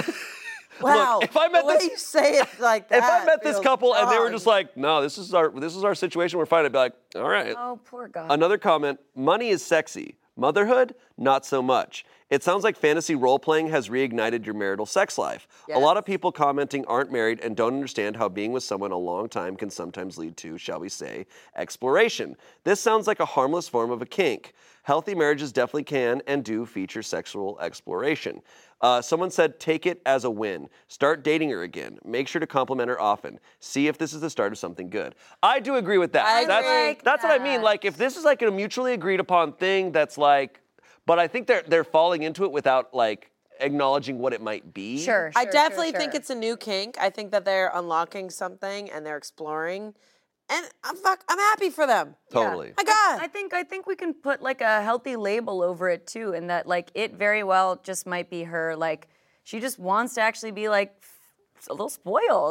Wow. if I met the way this- you say it like that. if I met this feels couple and they were wrong. just like, no, this is our this is our situation, we're fine, I'd be like, all right. Oh, poor guy. Another comment, money is sexy. Motherhood, not so much. It sounds like fantasy role-playing has reignited your marital sex life. A lot of people commenting aren't married and don't understand how being with someone a long time can sometimes lead to, shall we say, exploration. This sounds like a harmless form of a kink. Healthy marriages definitely can and do feature sexual exploration. Uh, someone said, take it as a win. Start dating her again. Make sure to compliment her often. See if this is the start of something good. I do agree with that. I that's agree. like that's what I mean. that. Like, if this is like a mutually agreed upon thing that's like, but I think they're they're falling into it without like acknowledging what it might be. Sure, I sure, definitely sure, think sure. it's a new kink. I think that they're unlocking something and they're exploring. And I'm fuck, I'm happy for them. Totally. My God. I think I think we can put like a healthy label over it too, and that like it very well just might be her like she just wants to actually be like f- a little spoiled.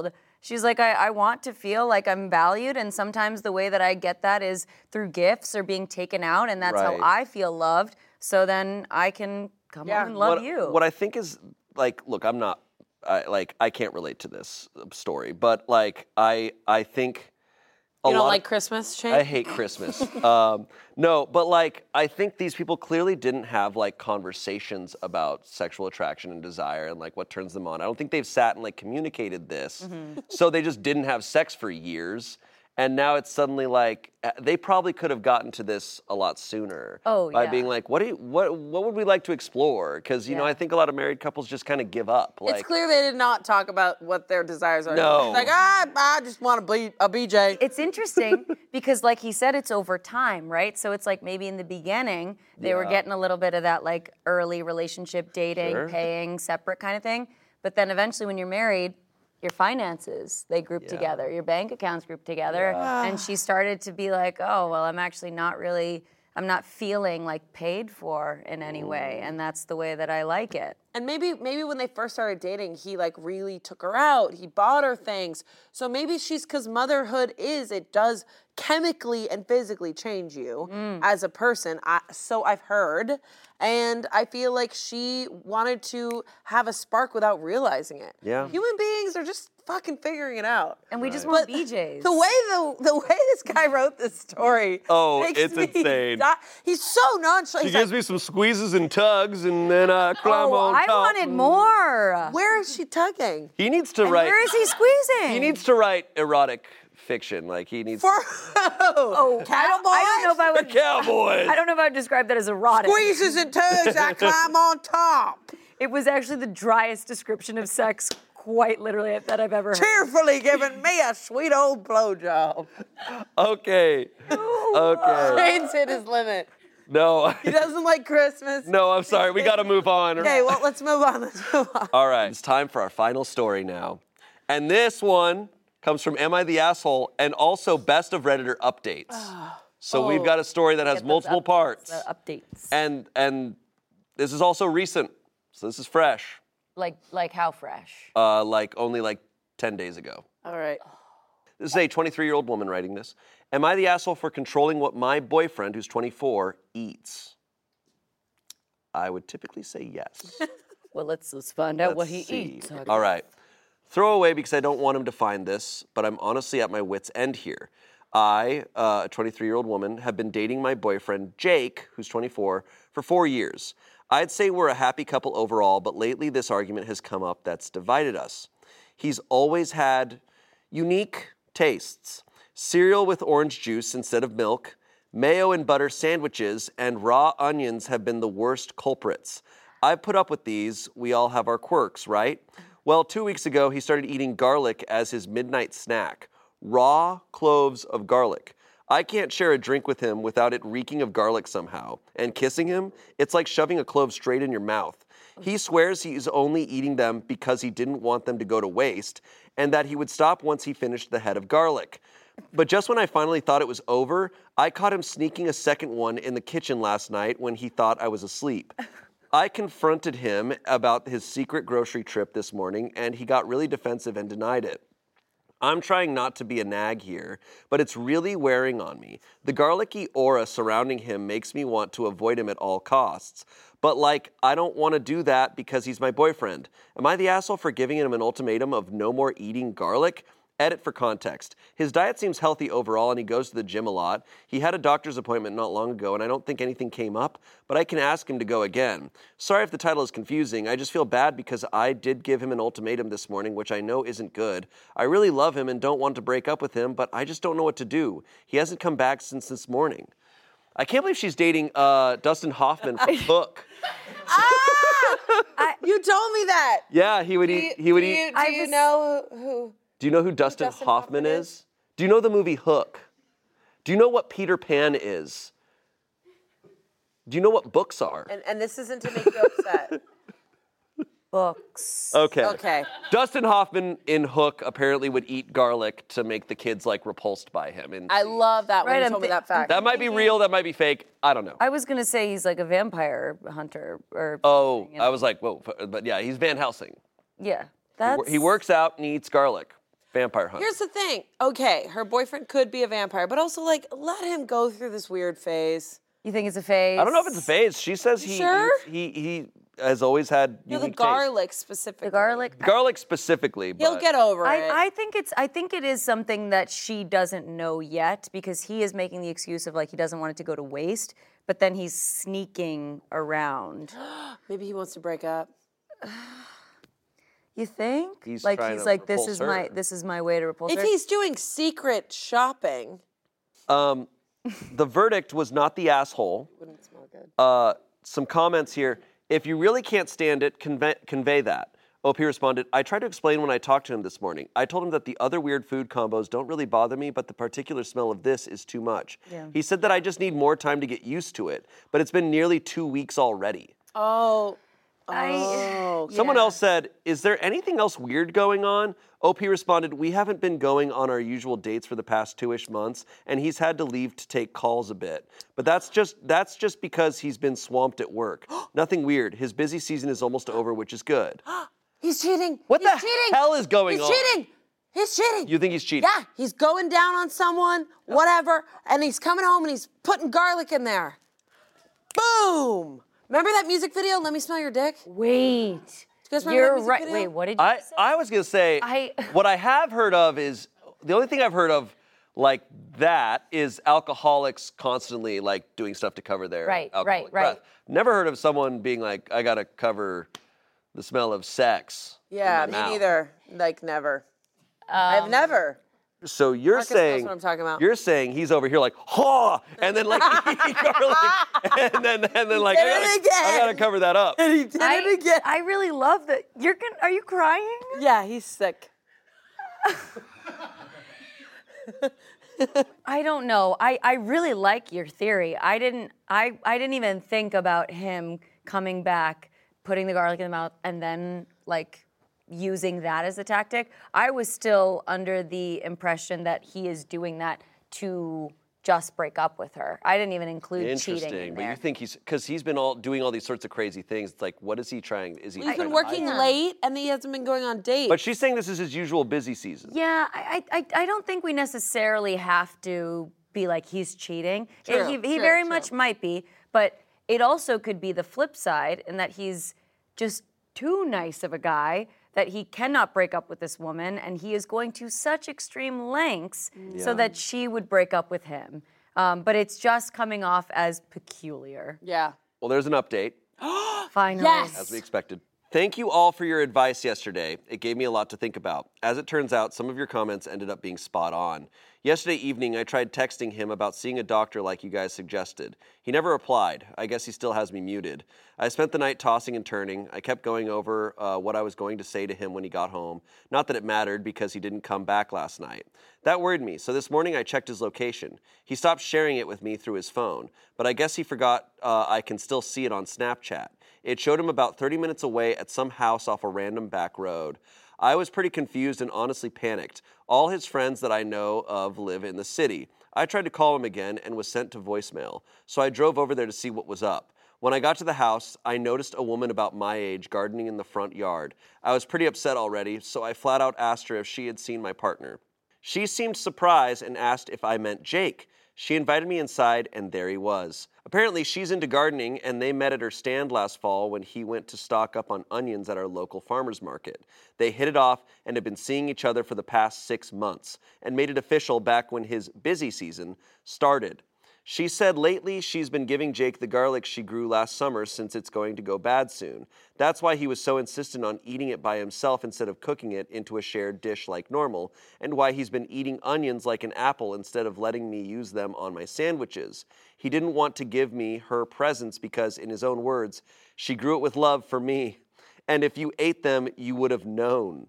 She's like, I, I want to feel like I'm valued, and sometimes the way that I get that is through gifts or being taken out, and that's Right. how I feel loved. So then I can come Yeah. home and love what, you. What I think is like, look, I'm not, I, like, I can't relate to this story, but like, I, I think. A You don't lot like of- Christmas, Shane? I hate Christmas. um, no, but like, I think these people clearly didn't have like conversations about sexual attraction and desire and like what turns them on. I don't think they've sat and like communicated this. Mm-hmm. So they just didn't have sex for years. And now it's suddenly like, uh, they probably could have gotten to this a lot sooner. Oh, by yeah. being like, what do you, what, what would we like to explore? Because, you know, Yeah. I think a lot of married couples just kind of give up. Like, It's clear they did not talk about what their desires are. No. It's like, ah, I just want to be a B J. It's interesting because, like he said, it's over time, right? So it's like maybe in the beginning they were Yeah. getting a little bit of that like early relationship dating, Sure. paying separate kind of thing. But then eventually, when you're married, your finances they group Yeah. together, your bank accounts group together, and she started to be like, oh well, I'm actually not really, I'm not feeling like paid for in any way, and that's the way that I like it. And maybe maybe when they first started dating, he like really took her out. He bought her things. So maybe she's because motherhood is it does chemically and physically change you as a person. I, so I've heard, and I feel like she wanted to have a spark without realizing it. Yeah. Human beings are just fucking figuring it out. And we just Right. want But B Js. The way the the way this guy wrote this story. Oh, makes it's me insane. die. He's so nonchalant. she He's gives like, me some squeezes and tugs, and then I climb oh, on I top. wanted more. where is she tugging? He needs to And write. where is he squeezing? He needs to write erotic fiction. Like he needs. For Oh, I don't, I don't know if I the would. Cowboys. I don't know if I would describe that as erotic. Squeezes and tugs, I climb on top. It was actually the driest description of sex, quite literally, that I've ever heard. Cheerfully giving me a sweet old blowjob. Okay. Okay. Shane's hit his limit. No. He doesn't like Christmas. No, I'm sorry. We got to move on. Okay, well, let's move on. Let's move on. All right. It's time for our final story now. And this one comes from Am I the Asshole and also Best of Redditor updates. So we've got a story that has Get those multiple updates, parts. the updates. And and this is also recent. So this is fresh. Like, like how fresh? Uh, like only like ten days ago. All right. This is a twenty-three-year-old woman writing this. Am I the asshole for controlling what my boyfriend, who's twenty-four, eats? I would typically say yes. Well, let's let's find out what he Let's see. eats. All right. Throw away because I don't want him to find this, but I'm honestly at my wit's end here. I, uh, a twenty-three-year-old woman, have been dating my boyfriend, Jake, who's twenty-four, for four years. I'd say we're a happy couple overall, but lately this argument has come up that's divided us. He's always had unique tastes. Cereal with orange juice instead of milk, mayo and butter sandwiches, and raw onions have been the worst culprits. I've put up with these. We all have our quirks, right? Well, two weeks ago, he started eating garlic as his midnight snack. Raw cloves of garlic. I can't share a drink with him without it reeking of garlic somehow. And kissing him, it's like shoving a clove straight in your mouth. He swears he's only eating them because he didn't want them to go to waste, and that he would stop once he finished the head of garlic. But just when I finally thought it was over, I caught him sneaking a second one in the kitchen last night when he thought I was asleep. I confronted him about his secret grocery trip this morning, and he got really defensive and denied it. I'm trying not to be a nag here, but it's really wearing on me. The garlicky aura surrounding him makes me want to avoid him at all costs. But like, I don't want to do that because he's my boyfriend. Am I the asshole for giving him an ultimatum of no more eating garlic? Edit for context. His diet seems healthy overall and he goes to the gym a lot. He had a doctor's appointment not long ago and I don't think anything came up, but I can ask him to go again. Sorry if the title is confusing. I just feel bad because I did give him an ultimatum this morning, which I know isn't good. I really love him and don't want to break up with him, but I just don't know what to do. He hasn't come back since this morning. I can't believe she's dating uh, Dustin Hoffman from Hook. Ah! You told me that. Yeah, he would Do eat. you, He would do eat. you, do I you was- know who? who Do you know who Dustin, Dustin Hoffman, Hoffman is? is? Do you know the movie Hook? Do you know what Peter Pan is? Do you know what books are? and, and this isn't to make you upset. Books. Okay. Okay. Dustin Hoffman in Hook apparently would eat garlic to make the kids like repulsed by him. And I love that when Right, you I'm told me thi- that fact. that might be real, that might be fake. I don't know. I was gonna say he's like a vampire hunter or. Oh, something, you know? I was like, whoa, but yeah, he's Van Helsing. Yeah. He That's. wor- He works out and eats garlic. Vampire hunt. Here's the thing. Okay, her boyfriend could be a vampire, but also, like, let him go through this weird phase. You think it's a phase? I don't know if it's a phase. She says he sure? he, he he has always had You know, the unique garlic specifically. The garlic. taste. Garlic specifically. He'll but get over it. I, I think it's I think it is something that she doesn't know yet because he is making the excuse of like he doesn't want it to go to waste, but then he's sneaking around. Maybe he wants to break up. You think? He's like trying he's to like this repulse is my her. this is my way to repulse If her. he's doing secret shopping, Um, the verdict was not the asshole. wouldn't smell good. Uh, some comments here. If you really can't stand it, convey, convey that. O P responded, I tried to explain when I talked to him this morning. I told him that the other weird food combos don't really bother me, but the particular smell of this is too much. Yeah. He said that I just need more time to get used to it, but it's been nearly two weeks already. Oh. I- Oh. Someone Yeah. else said, is there anything else weird going on? O P responded, we haven't been going on our usual dates for the past two-ish months, and he's had to leave to take calls a bit. But that's just that's just because he's been swamped at work. Nothing weird. His busy season is almost over, which is good. He's cheating. What He's the cheating. hell is going he's on? He's cheating. He's cheating. You think he's cheating? Yeah, he's going down on someone, whatever, and he's coming home and he's putting garlic in there. Boom! Remember that music video, Let Me Smell Your Dick? Wait. You guys remember You're that music right. video? Wait, what did you I, say? I was going to say, I- what I have heard of is, the only thing I've heard of like that is alcoholics constantly like doing stuff to cover their Right, right, alcoholic right. breath. Never heard of someone being like, I got to cover the smell of sex. in Yeah, my me mouth. neither. Like, never. I've never. So you're Marcus knows saying what I'm talking about. You're saying he's over here like, ha, and then like eating garlic, and then and then like I did it gotta, again. I gotta cover that up. And he did I, it again. I really love that. You're gonna, are you crying? Yeah, he's sick. I don't know. I, I really like your theory. I didn't I, I didn't even think about him coming back, putting the garlic in the mouth, and then like using that as a tactic. I was still under the impression that he is doing that to just break up with her. I didn't even include cheating in Interesting, but there. you think he's because he's been all doing all these sorts of crazy things. It's like, what is he trying? Is he? He's trying been to working hide? late and he hasn't been going on dates. But she's saying this is his usual busy season. Yeah, I, I, I don't think we necessarily have to be like he's cheating. True, he he true, very true. much might be, but it also could be the flip side in that he's just too nice of a guy that he cannot break up with this woman, and he is going to such extreme lengths so that she would break up with him. Um, but it's just coming off as peculiar. yeah. Well, there's an update, Finally. Yes. as we expected. Thank you all for your advice yesterday. It gave me a lot to think about. As it turns out, some of your comments ended up being spot on. Yesterday evening, I tried texting him about seeing a doctor like you guys suggested. He never replied. I guess he still has me muted. I spent the night tossing and turning. I kept going over uh, what I was going to say to him when he got home. Not that it mattered because he didn't come back last night. That worried me, so this morning I checked his location. He stopped sharing it with me through his phone, but I guess he forgot uh, I can still see it on Snapchat. It showed him about thirty minutes away at some house off a random back road. I was pretty confused and honestly panicked. All his friends that I know of live in the city. I tried to call him again and was sent to voicemail, so I drove over there to see what was up. When I got to the house, I noticed a woman about my age gardening in the front yard. I was pretty upset already, so I flat out asked her if she had seen my partner. She seemed surprised and asked if I meant Jake. She invited me inside, and there he was. Apparently, she's into gardening, and they met at her stand last fall when he went to stock up on onions at our local farmer's market. They hit it off and have been seeing each other for the past six months, and made it official back when his busy season started. She said lately she's been giving Jake the garlic she grew last summer since it's going to go bad soon. That's why he was so insistent on eating it by himself instead of cooking it into a shared dish like normal, and why he's been eating onions like an apple instead of letting me use them on my sandwiches. He didn't want to give me her presents because, in his own words, she grew it with love for me. And if you ate them, you would have known.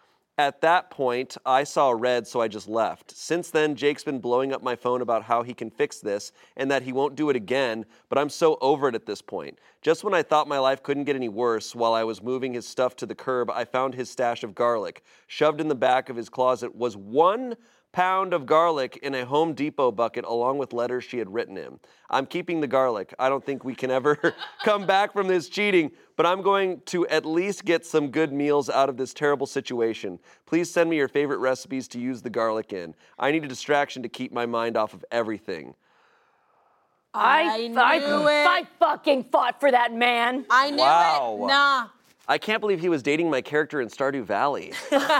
At that point, I saw red, so I just left. Since then, Jake's been blowing up my phone about how he can fix this and that he won't do it again, but I'm so over it at this point. Just when I thought my life couldn't get any worse, while I was moving his stuff to the curb, I found his stash of garlic. Shoved in the back of his closet was one pound of garlic in a Home Depot bucket along with letters she had written him. I'm keeping the garlic. I don't think we can ever come back from this cheating, but I'm going to at least get some good meals out of this terrible situation. Please send me your favorite recipes to use the garlic in. I need a distraction to keep my mind off of everything. I, knew I, it. I fucking fought for that man. I knew Wow. it. Nah. I can't believe he was dating my character in Stardew Valley.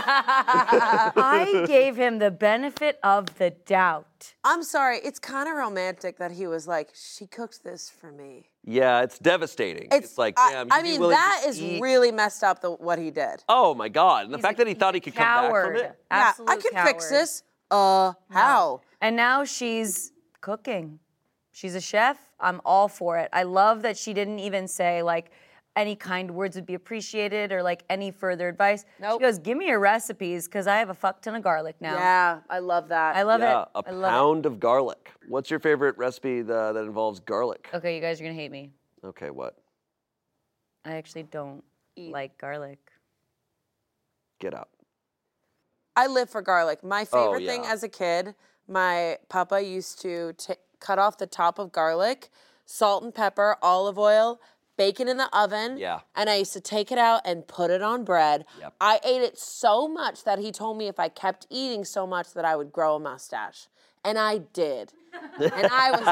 I gave him the benefit of the doubt. I'm sorry. It's kind of romantic that he was like, she cooked this for me. Yeah, it's devastating. It's, like, I- damn. I, you'd be mean, willing that to is eat- really messed up, the, what he did. Oh my God. And the He's fact a- that he thought he he's could a come back coward. from it. Absolute yeah, I can coward. fix this. Uh, how? And now she's cooking. She's a chef. I'm all for it. I love that she didn't even say like any kind words would be appreciated or like any further advice. Nope. She goes, give me your recipes because I have a fuck ton of garlic now. Yeah, I love that. I love Yeah, it. a I love pound of garlic. What's your favorite recipe that, that involves garlic? it. Okay, you guys are gonna hate me. Okay, what? I actually don't like garlic. Get out. I live for garlic. My favorite Oh, thing yeah. as a kid, my papa used to t- cut off the top of garlic, salt and pepper, olive oil, bacon in the oven. Yeah. And I used to take it out and put it on bread. Yep. I ate it so much that he told me if I kept eating so much that I would grow a mustache. And I did. And I was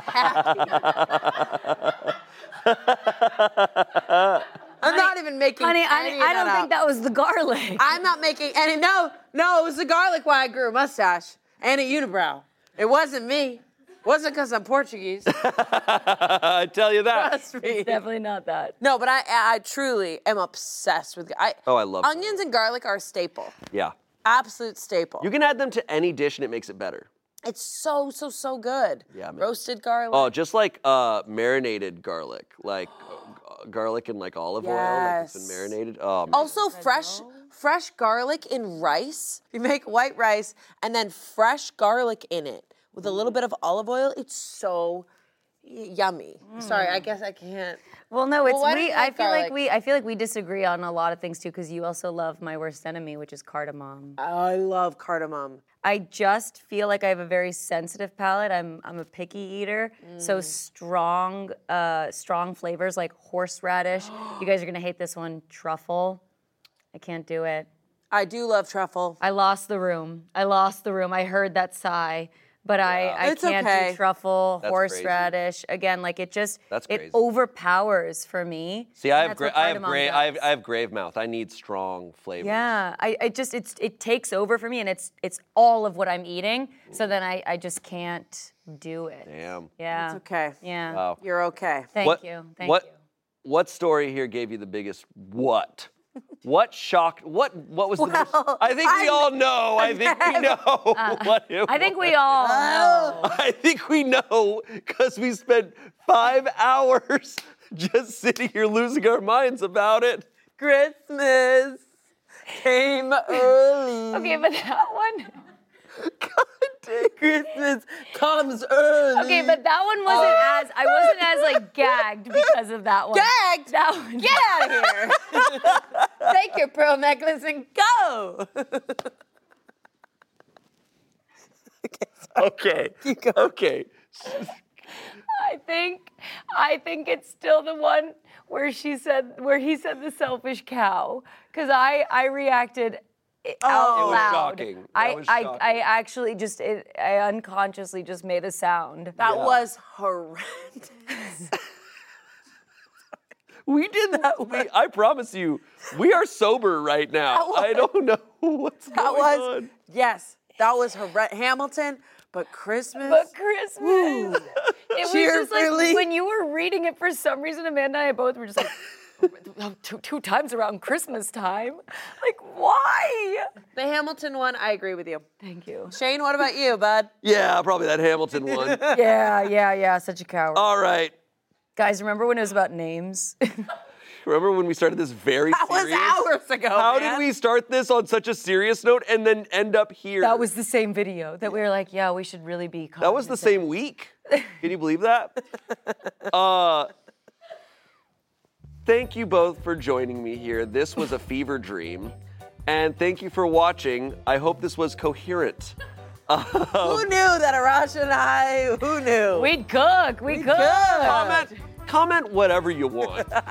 happy. I'm not even making Honey, any I, of I don't that think up. that was the garlic. I'm not making any. No, no, it was the garlic why I grew a mustache and a unibrow. It wasn't me. It wasn't because I'm Portuguese. I tell you that. Trust me. It's definitely not that. No, but I, I truly am obsessed with. I, Oh, I love onions and garlic are a staple. Yeah. Absolute staple. You can add them to any dish and it makes it better. It's so so so good. Yeah, man. Roasted garlic. Oh, just like uh, marinated garlic, like uh, garlic and like olive oil, like it's been Yes. marinated. Oh, man. Also, fresh fresh garlic in rice. You make white rice and then fresh garlic in it with a little bit of olive oil. It's so y- yummy. Sorry, I guess I can't. Well, no, it's why don't we. you I like feel like garlic? we. I feel like we disagree on a lot of things too, because you also love my worst enemy, which is cardamom. I love cardamom. I just feel like I have a very sensitive palate. I'm I'm a picky eater, so strong, uh, strong flavors like horseradish. You guys are gonna hate this one. Truffle. I can't do it. I do love truffle. I lost the room. I lost the room. I heard that sigh, but I I It's can't okay. do truffle, That's horseradish. Again, like it just That's it crazy. overpowers for me. See, I and have that's what gra- I have cardamom grave I have, does. I have grave mouth. I need strong flavors. Yeah, I, I just it's it takes over for me, and it's it's all of what I'm eating. So then I, I just can't do it. Damn. Yeah. It's okay. Yeah. Wow. You're okay. Thank what, you. Thank what, you. What story here gave you the biggest what? What shocked? What? What was the? Most, I think we I'm- all know. I think we know what it Uh, I think was. we all know. I think we know because we spent five hours just sitting here losing our minds about it. Christmas came early. Okay, but that one. God damn. Christmas comes early. Okay, but that one wasn't as I wasn't as like gagged because of that one. Gagged? That one. Get out of here. Take your pearl necklace and go. Okay. Okay. I think I think it's still the one where she said where he said the selfish cow because I I reacted out Oh. It was loud. shocking. That I, was I shocking. I actually just it, I unconsciously just made a sound. That Yeah. was horrendous. We did that. We, I promise you, we are sober right now. That I don't know what's That going was, on. yes, that was horrendous. Hamilton, but Christmas. But Christmas, it was just like Cheerfully. when you were reading it for some reason, Amanda and I both were just like, two, two times around Christmas time. Like, why? The Hamilton one, I agree with you. Thank you. Shane, what about you, bud? Yeah, probably that Hamilton one. Yeah, yeah, yeah, such a coward. All right. Guys, remember when it was about names? Remember when we started this very That was serious? hours ago. How man. did we start this on such a serious note and then end up here? That was the same video that we were like, yeah, we should really be That was the cognizant. same week. Can you believe that? Uh, thank you both for joining me here. This was a fever dream. And thank you for watching. I hope this was coherent. Who knew that Arash and I, who knew? We'd cook. We cook. Comment, comment whatever you want. Comment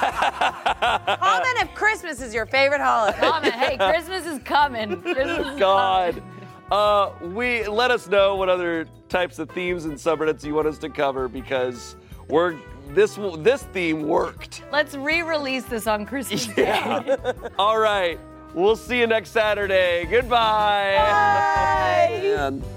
if Christmas is your favorite holiday. Comment. Hey, Christmas is coming. Christmas is God. Uh, we let us know what other types of themes and subreddits you want us to cover because we're this this theme worked. Let's re-release this on Christmas Day. Yeah. All right. We'll see you next Saturday. Goodbye. Bye. Man.